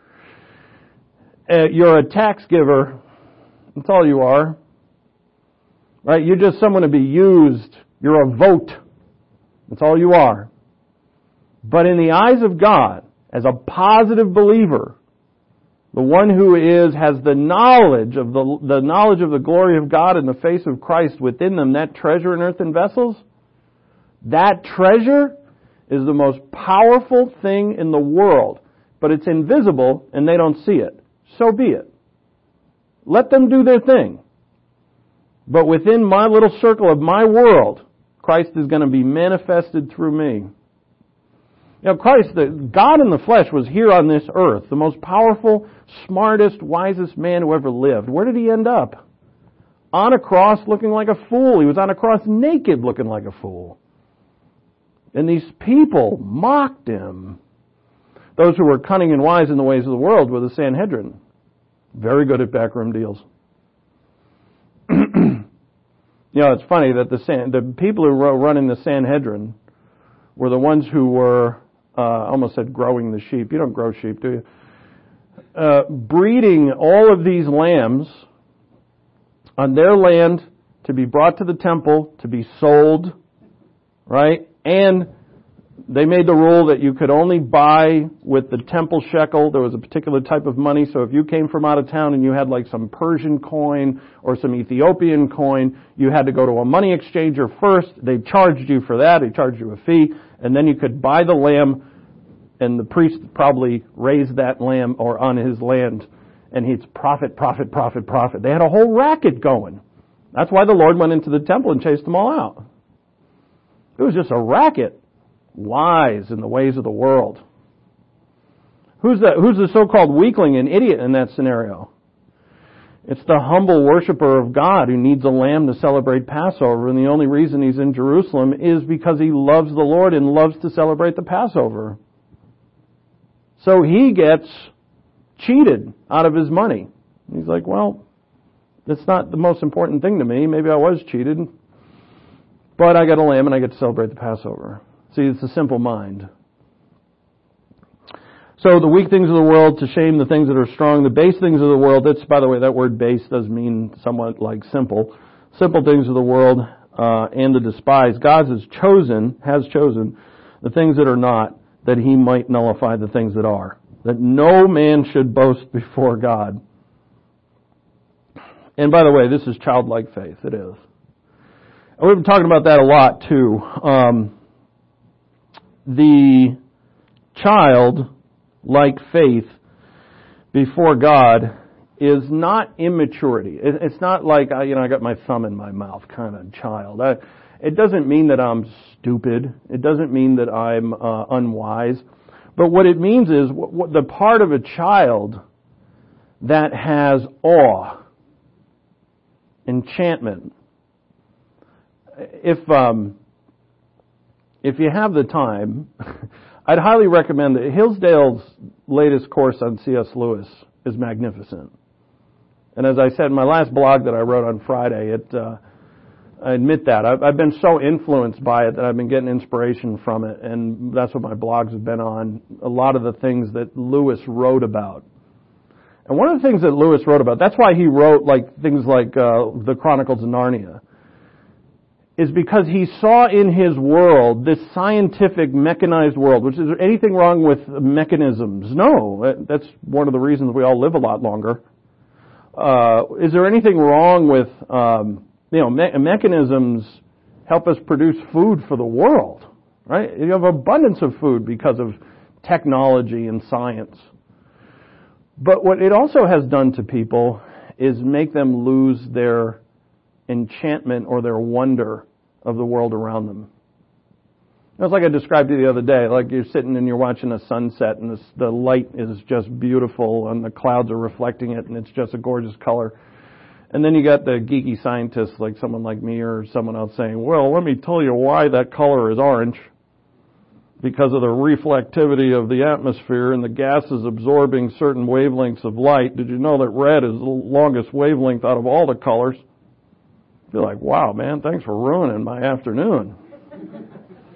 Uh, you're a tax giver. That's all you are. Right? You're just someone to be used. You're a vote. That's all you are. But in the eyes of God, as a positive believer, the one who is, has the knowledge of the, the knowledge of the glory of God in the face of Christ within them, that treasure in earthen vessels, that treasure is the most powerful thing in the world. But it's invisible and they don't see it. So be it. Let them do their thing. But within my little circle of my world, Christ is going to be manifested through me. You know, Christ, the God in the flesh, was here on this earth, the most powerful, smartest, wisest man who ever lived. Where did he end up? On a cross looking like a fool. He was on a cross naked looking like a fool. And these people mocked him. Those who were cunning and wise in the ways of the world were the Sanhedrin. Very good at backroom deals. You know, it's funny that the San, the people who were running the Sanhedrin were the ones who were, uh, I almost said growing the sheep. You don't grow sheep, do you? Uh, breeding all of these lambs on their land to be brought to the temple, to be sold, right? And they made the rule that you could only buy with the temple shekel. There was a particular type of money, so if you came from out of town and you had like some Persian coin or some Ethiopian coin, you had to go to a money exchanger first. They charged you for that. They charged you a fee, and then you could buy the lamb, and the priest probably raised that lamb or on his land, and he'd profit, profit, profit, profit. They had a whole racket going. That's why the Lord went into the temple and chased them all out. It was just a racket. Lies in the ways of the world. Who's the, who's the so-called weakling and idiot in that scenario? It's the humble worshiper of God who needs a lamb to celebrate Passover, and the only reason he's in Jerusalem is because he loves the Lord and loves to celebrate the Passover. So he gets cheated out of his money. He's like, well, that's not the most important thing to me. Maybe I was cheated, but I got a lamb and I get to celebrate the Passover. See, it's a simple mind. So the weak things of the world to shame the things that are strong. The base things of the world, that's, by the way, that word base does mean somewhat like simple. Simple things of the world uh, and the despised. God has chosen, has chosen the things that are not, that he might nullify the things that are. That no man should boast before God. And by the way, this is childlike faith. It is. And we've been talking about that a lot too. Um, the child-like faith before God is not immaturity. It, it's not like, I, you know, I got my thumb in my mouth kind of child. I, it doesn't mean that I'm stupid. It doesn't mean that I'm uh, unwise. But what it means is what, what the part of a child that has awe, enchantment. If um, if you have the time, I'd highly recommend that Hillsdale's latest course on C S Lewis is magnificent. And as I said in my last blog that I wrote on Friday, it uh, I admit that I've, I've been so influenced by it that I've been getting inspiration from it, and that's what my blogs have been on. A lot of the things that Lewis wrote about. And one of the things that Lewis wrote about, that's why he wrote like things like uh, the Chronicles of Narnia, is because he saw in his world, this scientific, mechanized world, which is there anything wrong with mechanisms? No, that's one of the reasons we all live a lot longer. Uh, is there anything wrong with, um, you know, me- mechanisms help us produce food for the world, right? You have abundance of food because of technology and science. But what it also has done to people is make them lose their enchantment or their wonder of the world around them. It's like I described to you the other day, like you're sitting and you're watching a sunset and this, the light is just beautiful and the clouds are reflecting it and it's just a gorgeous color. And then you got the geeky scientists like someone like me or someone else saying, well, let me tell you why that color is orange. Because of the reflectivity of the atmosphere and the gases absorbing certain wavelengths of light. Did you know that red is the longest wavelength out of all the colors? You're like, wow, man, thanks for ruining my afternoon.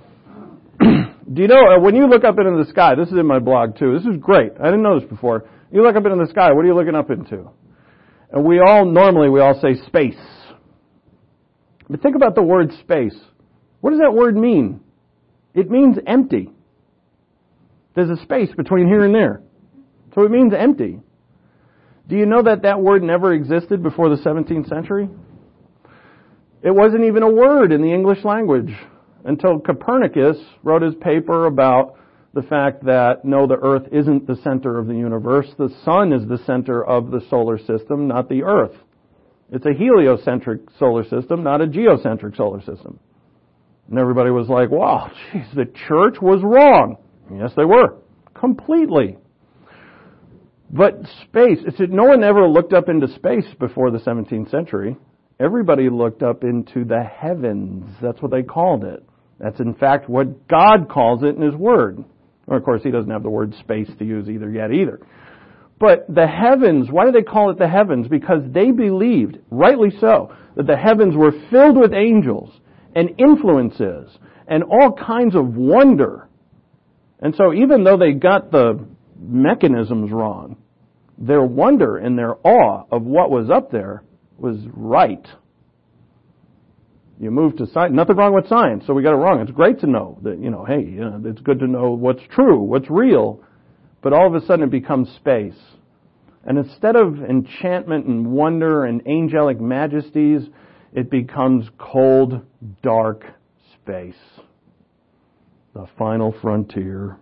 Do you know, uh, when you look up into the sky, this is in my blog too, this is great. I didn't know this before. You look up into the sky, what are you looking up into? And we all, normally we all say space. But think about the word space. What does that word mean? It means empty. There's a space between here and there. So it means empty. Do you know that that word never existed before the seventeenth century? It wasn't even a word in the English language until Copernicus wrote his paper about the fact that, no, the Earth isn't the center of the universe. The sun is the center of the solar system, not the Earth. It's a heliocentric solar system, not a geocentric solar system. And everybody was like, wow, geez, the church was wrong. Yes, they were. Completely. But space, it's, no one ever looked up into space before the seventeenth century. Everybody looked up into the heavens. That's what they called it. That's in fact what God calls it in His Word. Or of course, He doesn't have the word space to use either yet either. But the heavens, why do they call it the heavens? Because they believed, rightly so, that the heavens were filled with angels and influences and all kinds of wonder. And so even though they got the mechanisms wrong, their wonder and their awe of what was up there was right. You move to science, nothing wrong with science, so we got it wrong. It's great to know that, you know, hey, you know, it's good to know what's true, what's real. But all of a sudden it becomes space. And instead of enchantment and wonder and angelic majesties, it becomes cold, dark space. The final frontier.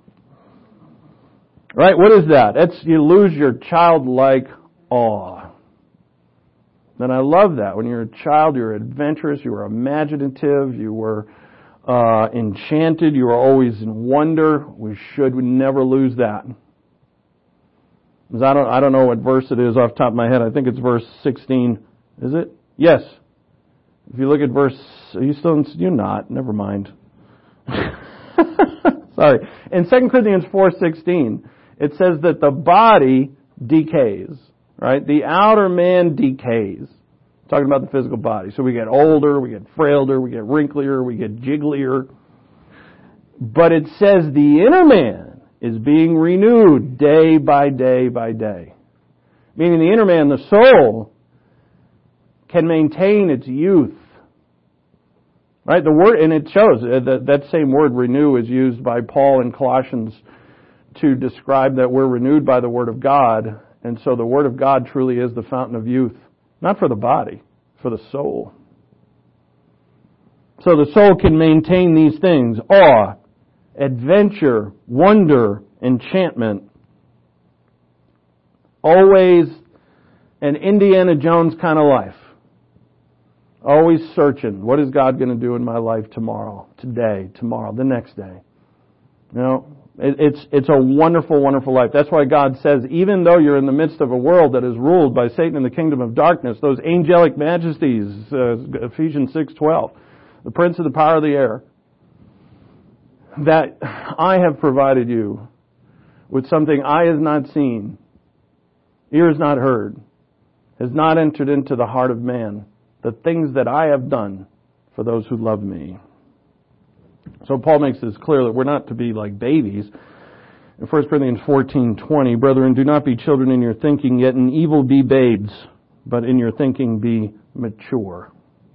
Right? What is that? It's, you lose your childlike awe. And I love that. When you're a child, you're adventurous, you were imaginative, you were uh, enchanted, you were always in wonder. We should we never lose that. Because I don't, I don't know what verse it is off the top of my head. I think it's verse sixteen. Is it? Yes. If you look at verse, are you still in, you're not, never mind. Sorry. In Second Corinthians four sixteen, it says that the body decays, right? The outer man decays. Talking about the physical body. So we get older, we get frailer, we get wrinklier, we get jigglier. But it says the inner man is being renewed day by day by day. Meaning the inner man, the soul, can maintain its youth. Right? The word, and it shows that that same word renew is used by Paul in Colossians to describe that we're renewed by the Word of God. And so the Word of God truly is the fountain of youth. Not for the body, for the soul. So the soul can maintain these things: awe, adventure, wonder, enchantment. Always an Indiana Jones kind of life. Always searching. What is God going to do in my life tomorrow, today, tomorrow, the next day? You know, it, it's it's a wonderful, wonderful life. That's why God says, even though you're in the midst of a world that is ruled by Satan and the kingdom of darkness, those angelic majesties, uh, Ephesians six twelve, the prince of the power of the air, that I have provided you with something eye has not seen, ear has not heard, has not entered into the heart of man, the things that I have done for those who love me. So Paul makes this clear that we're not to be like babies. In First Corinthians fourteen twenty, brethren, do not be children in your thinking, yet in evil be babes, but in your thinking be mature.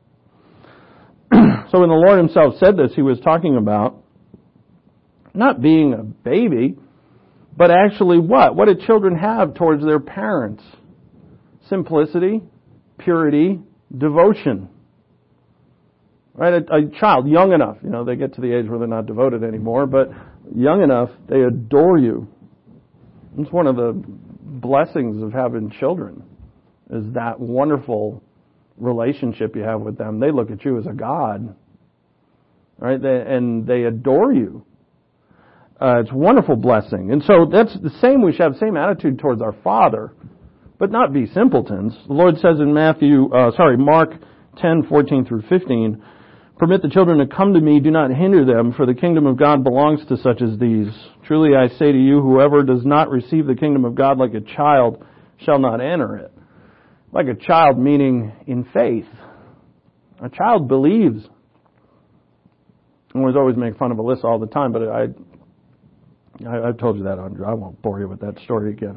So when the Lord Himself said this, He was talking about not being a baby, but actually what? What do children have towards their parents? Simplicity, purity, devotion. Right? A, a child, young enough, you know, they get to the age where they're not devoted anymore, but young enough, they adore you. It's one of the blessings of having children, is that wonderful relationship you have with them. They look at you as a god, right? They, and they adore you. Uh, it's a wonderful blessing. And so that's the same, we should have the same attitude towards our Father, but not be simpletons. The Lord says in Matthew, uh, sorry, Mark ten fourteen through fifteen, permit the children to come to me, do not hinder them, for the kingdom of God belongs to such as these. Truly I say to you, whoever does not receive the kingdom of God like a child shall not enter it. Like a child meaning in faith. A child believes. I was always making fun of Alyssa all the time, but I, I, I've told you that, Andrew. I won't bore you with that story again.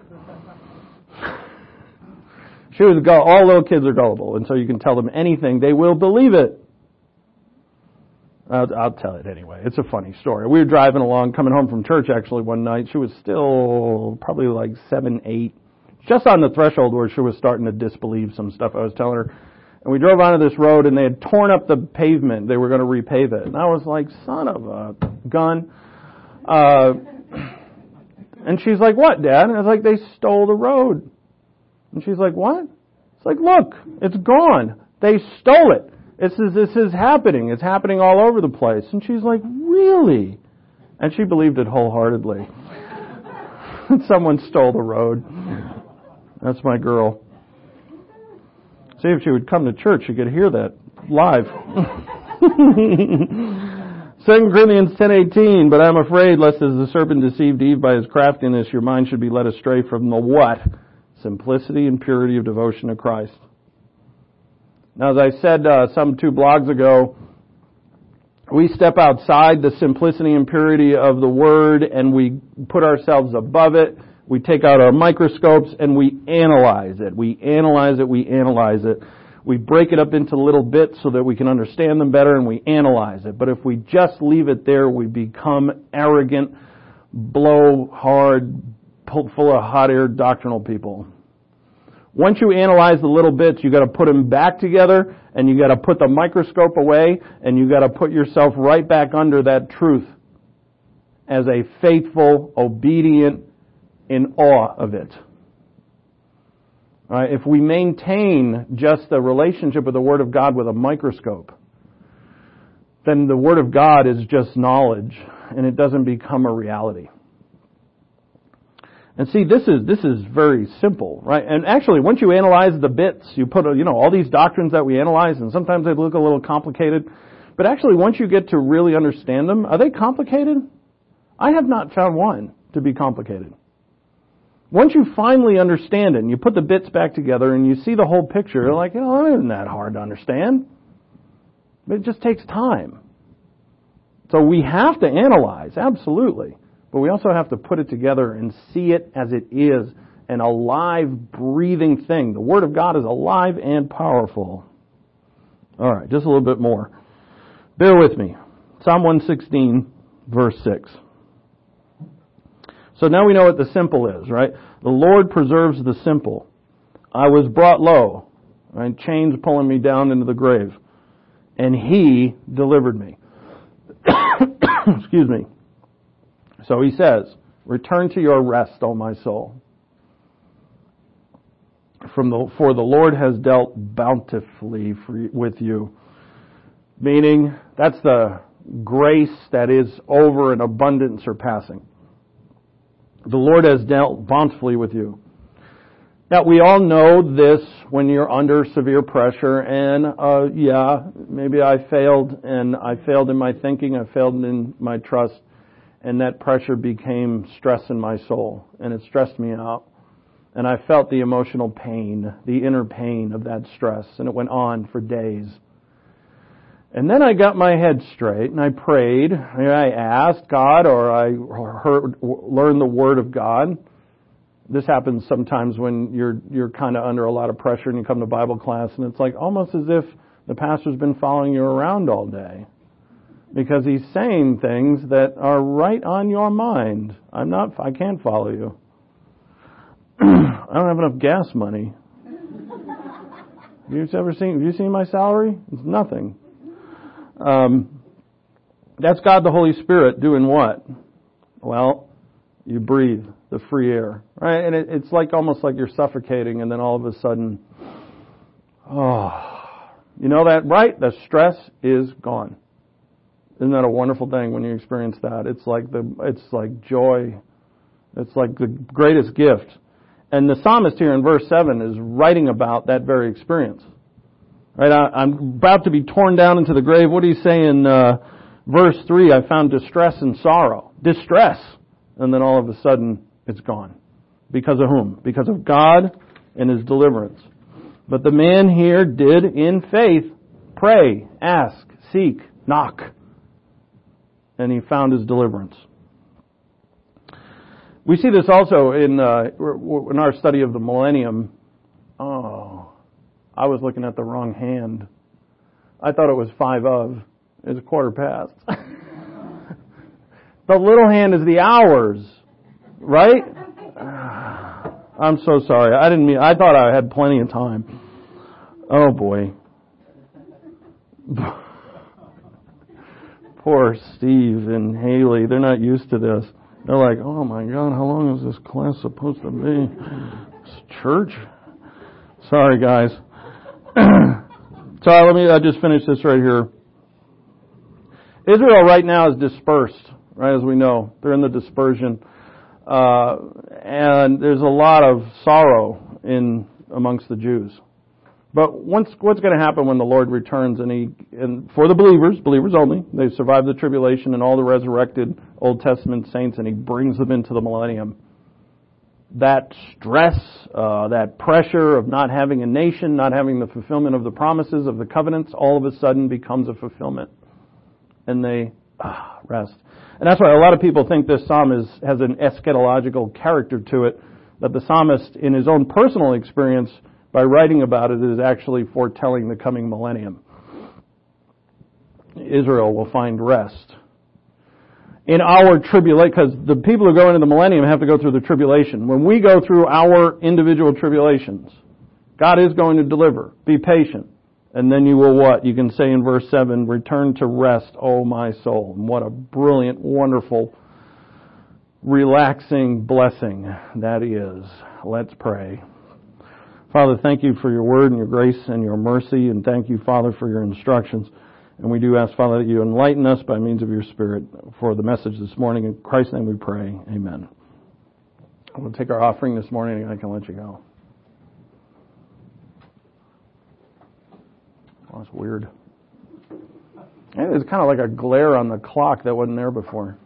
She was gull- all little kids are gullible, and so you can tell them anything, they will believe it. I'll, I'll tell it anyway. It's a funny story. We were driving along, coming home from church actually one night. She was still probably like seven, eight, just on the threshold where she was starting to disbelieve some stuff I was telling her. And we drove onto this road, and they had torn up the pavement. They were going to repave it. And I was like, son of a gun. Uh, and she's like, what, Dad? And I was like, they stole the road. And she's like, what? It's like, look, it's gone. They stole it. This is, this is happening. It's happening all over the place. And she's like, really? And she believed it wholeheartedly. Someone stole the road. That's my girl. See, if she would come to church, she could hear that live. Second Corinthians ten eighteen, but I'm afraid lest as the serpent deceived Eve by his craftiness, your mind should be led astray from the what? Simplicity and purity of devotion to Christ. Now, as I said uh, some two blogs ago, we step outside the simplicity and purity of the Word and we put ourselves above it. We take out our microscopes and we analyze it. We analyze it, we analyze it. We break it up into little bits so that we can understand them better, and we analyze it. But if we just leave it there, we become arrogant, blow-hard, full of hot air doctrinal people. Once you analyze the little bits, you got to put them back together, and you got to put the microscope away, and you got to put yourself right back under that truth as a faithful, obedient, in awe of it. All right, if we maintain just the relationship with the Word of God with a microscope, then the Word of God is just knowledge, and it doesn't become a reality. And see, this is this is very simple, right? And actually, once you analyze the bits, you put, you know, all these doctrines that we analyze, and sometimes they look a little complicated. But actually, once you get to really understand them, are they complicated? I have not found one to be complicated. Once you finally understand it, and you put the bits back together, and you see the whole picture, you're like, oh, it isn't that hard to understand. But it just takes time. So we have to analyze, absolutely. But we also have to put it together and see it as it is, an alive, breathing thing. The Word of God is alive and powerful. All right, just a little bit more. Bear with me. Psalm one sixteen, verse six. So now we know what the simple is, right? The Lord preserves the simple. I was brought low, right? Chains pulling me down into the grave. And He delivered me. Excuse me. So He says, return to your rest, O my soul. From the, for the Lord has dealt bountifully for, with you. Meaning, that's the grace that is over and abundant and surpassing. The Lord has dealt bountifully with you. Now, we all know this when you're under severe pressure, and uh, yeah, maybe I failed, and I failed in my thinking, I failed in my trust, and that pressure became stress in my soul, and it stressed me out. And I felt the emotional pain, the inner pain of that stress, and it went on for days. And then I got my head straight, and I prayed, and I asked God, or I heard, learned the Word of God. This happens sometimes when you're you're kind of under a lot of pressure and you come to Bible class, and it's like almost as if the pastor's been following you around all day. Because he's saying things that are right on your mind. I'm not, I can't follow you. I don't have enough gas money. Have you ever seen, have you seen my salary? It's nothing. Um, that's God the Holy Spirit doing what? Well, you breathe the free air, right? And it, it's like almost like you're suffocating, and then all of a sudden, oh, you know that, right? The stress is gone. Isn't that a wonderful thing when you experience that? It's like the, it's like joy. It's like the greatest gift. And the psalmist here in verse seven is writing about that very experience. Right, I, I'm about to be torn down into the grave. What do you say in uh, verse three? I found distress and sorrow. Distress. And then all of a sudden, it's gone. Because of whom? Because of God and His deliverance. But the man here did, in faith, pray, ask, seek, knock. and he found his deliverance. We see this also in uh, in our study of the millennium. Oh, I was looking at the wrong hand. I thought it was five of. It's a quarter past. The little hand is the hours, right? I'm so sorry. I didn't mean. I thought I had plenty of time. Oh boy. Poor Steve and Haley. They're not used to this. They're like, oh my God, how long is this class supposed to be? It's church? Sorry, guys. So let me uh, just finish this right here. Israel right now is dispersed, right, as we know. They're in the dispersion. Uh, and there's a lot of sorrow in amongst the Jews. But once, what's going to happen when the Lord returns and he, and for the believers, believers only, they survive the tribulation and all the resurrected Old Testament saints, and he brings them into the millennium. That stress, uh, that pressure of not having a nation, not having the fulfillment of the promises of the covenants, all of a sudden becomes a fulfillment. And they ah, rest. And that's why a lot of people think this psalm is, has an eschatological character to it, that the psalmist, in his own personal experience, by writing about it, is actually foretelling the coming millennium. Israel will find rest. In our tribulation, because the people who go into the millennium have to go through the tribulation. When we go through our individual tribulations, God is going to deliver. Be patient. And then you will what? You can say in verse seven, return to rest, O my soul. And what a brilliant, wonderful, relaxing blessing that is. Let's pray. Father, thank you for your word and your grace and your mercy, and thank you, Father, for your instructions. And we do ask, Father, that you enlighten us by means of your Spirit for the message this morning. In Christ's name we pray. Amen. We'll take our offering this morning, and I can let you go. Oh, that's weird. It's kind of like a glare on the clock that wasn't there before.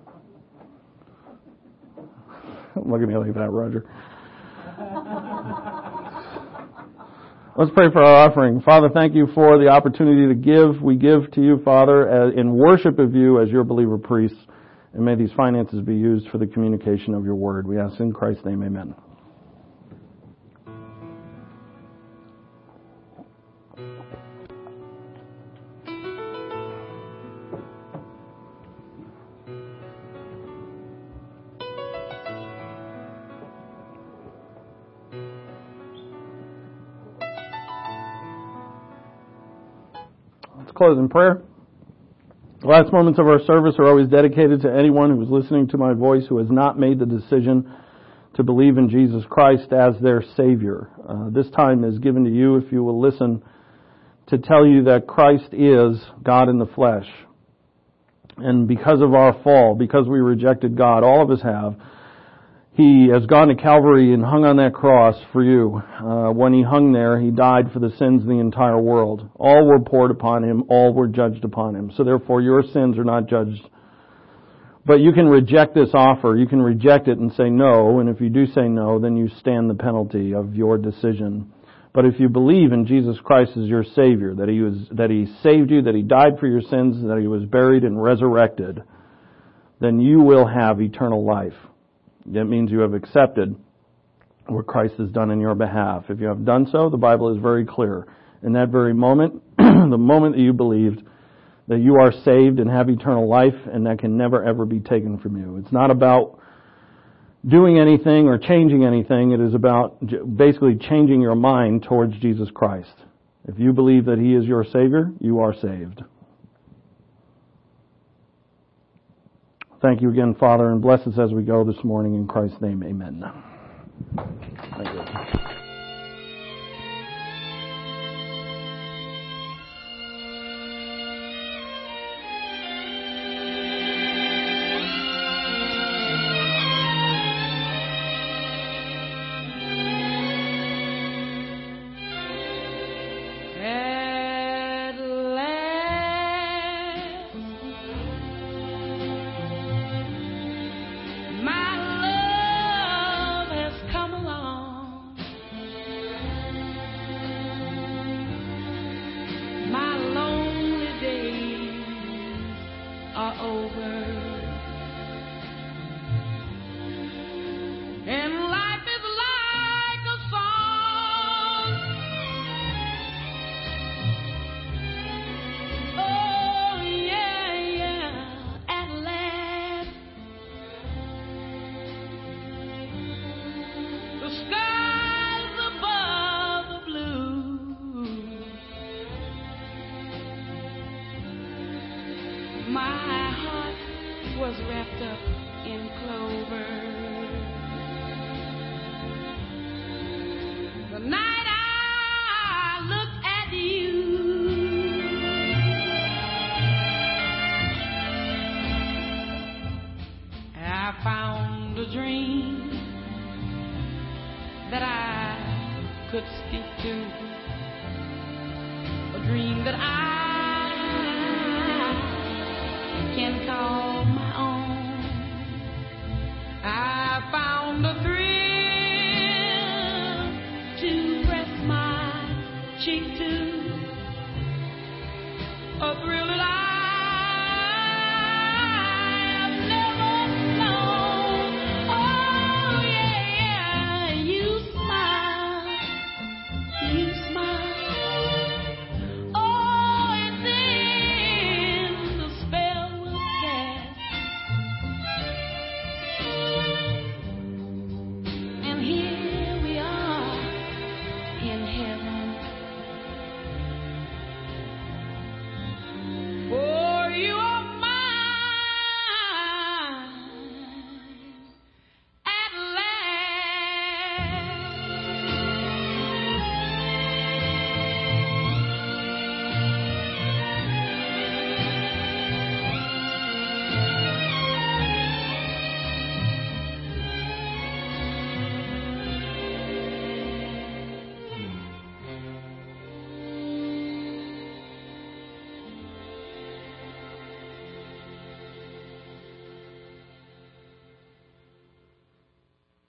Look at me like that, Roger. Let's pray for our offering. Father, thank you for the opportunity to give. We give to you, Father, in worship of you as your believer priests. And may these finances be used for the communication of your word. We ask in Christ's name, amen. Close in prayer. The last moments of our service are always dedicated to anyone who is listening to my voice who has not made the decision to believe in Jesus Christ as their Savior. Uh, this time is given to you, if you will listen, to tell you that Christ is God in the flesh. And because of our fall, because we rejected God, all of us have, He has gone to Calvary and hung on that cross for you. Uh, when He hung there, He died for the sins of the entire world. All were poured upon Him. All were judged upon Him. So therefore, your sins are not judged. But you can reject this offer. You can reject it and say no. And if you do say no, then you stand the penalty of your decision. But if you believe in Jesus Christ as your Savior, that He was, that He saved you, that He died for your sins, that He was buried and resurrected, then you will have eternal life. That means you have accepted what Christ has done in your behalf. If you have done so, the Bible is very clear. In that very moment, the moment that you believed, that you are saved and have eternal life, and that can never ever be taken from you. It's not about doing anything or changing anything. It is about basically changing your mind towards Jesus Christ. If you believe that He is your Savior, you are saved. Thank you again, Father, and bless us as we go this morning. In Christ's name, amen. Thank you. dressed up in clover. The night I looked at you, I found a dream that I could speak to, a dream that I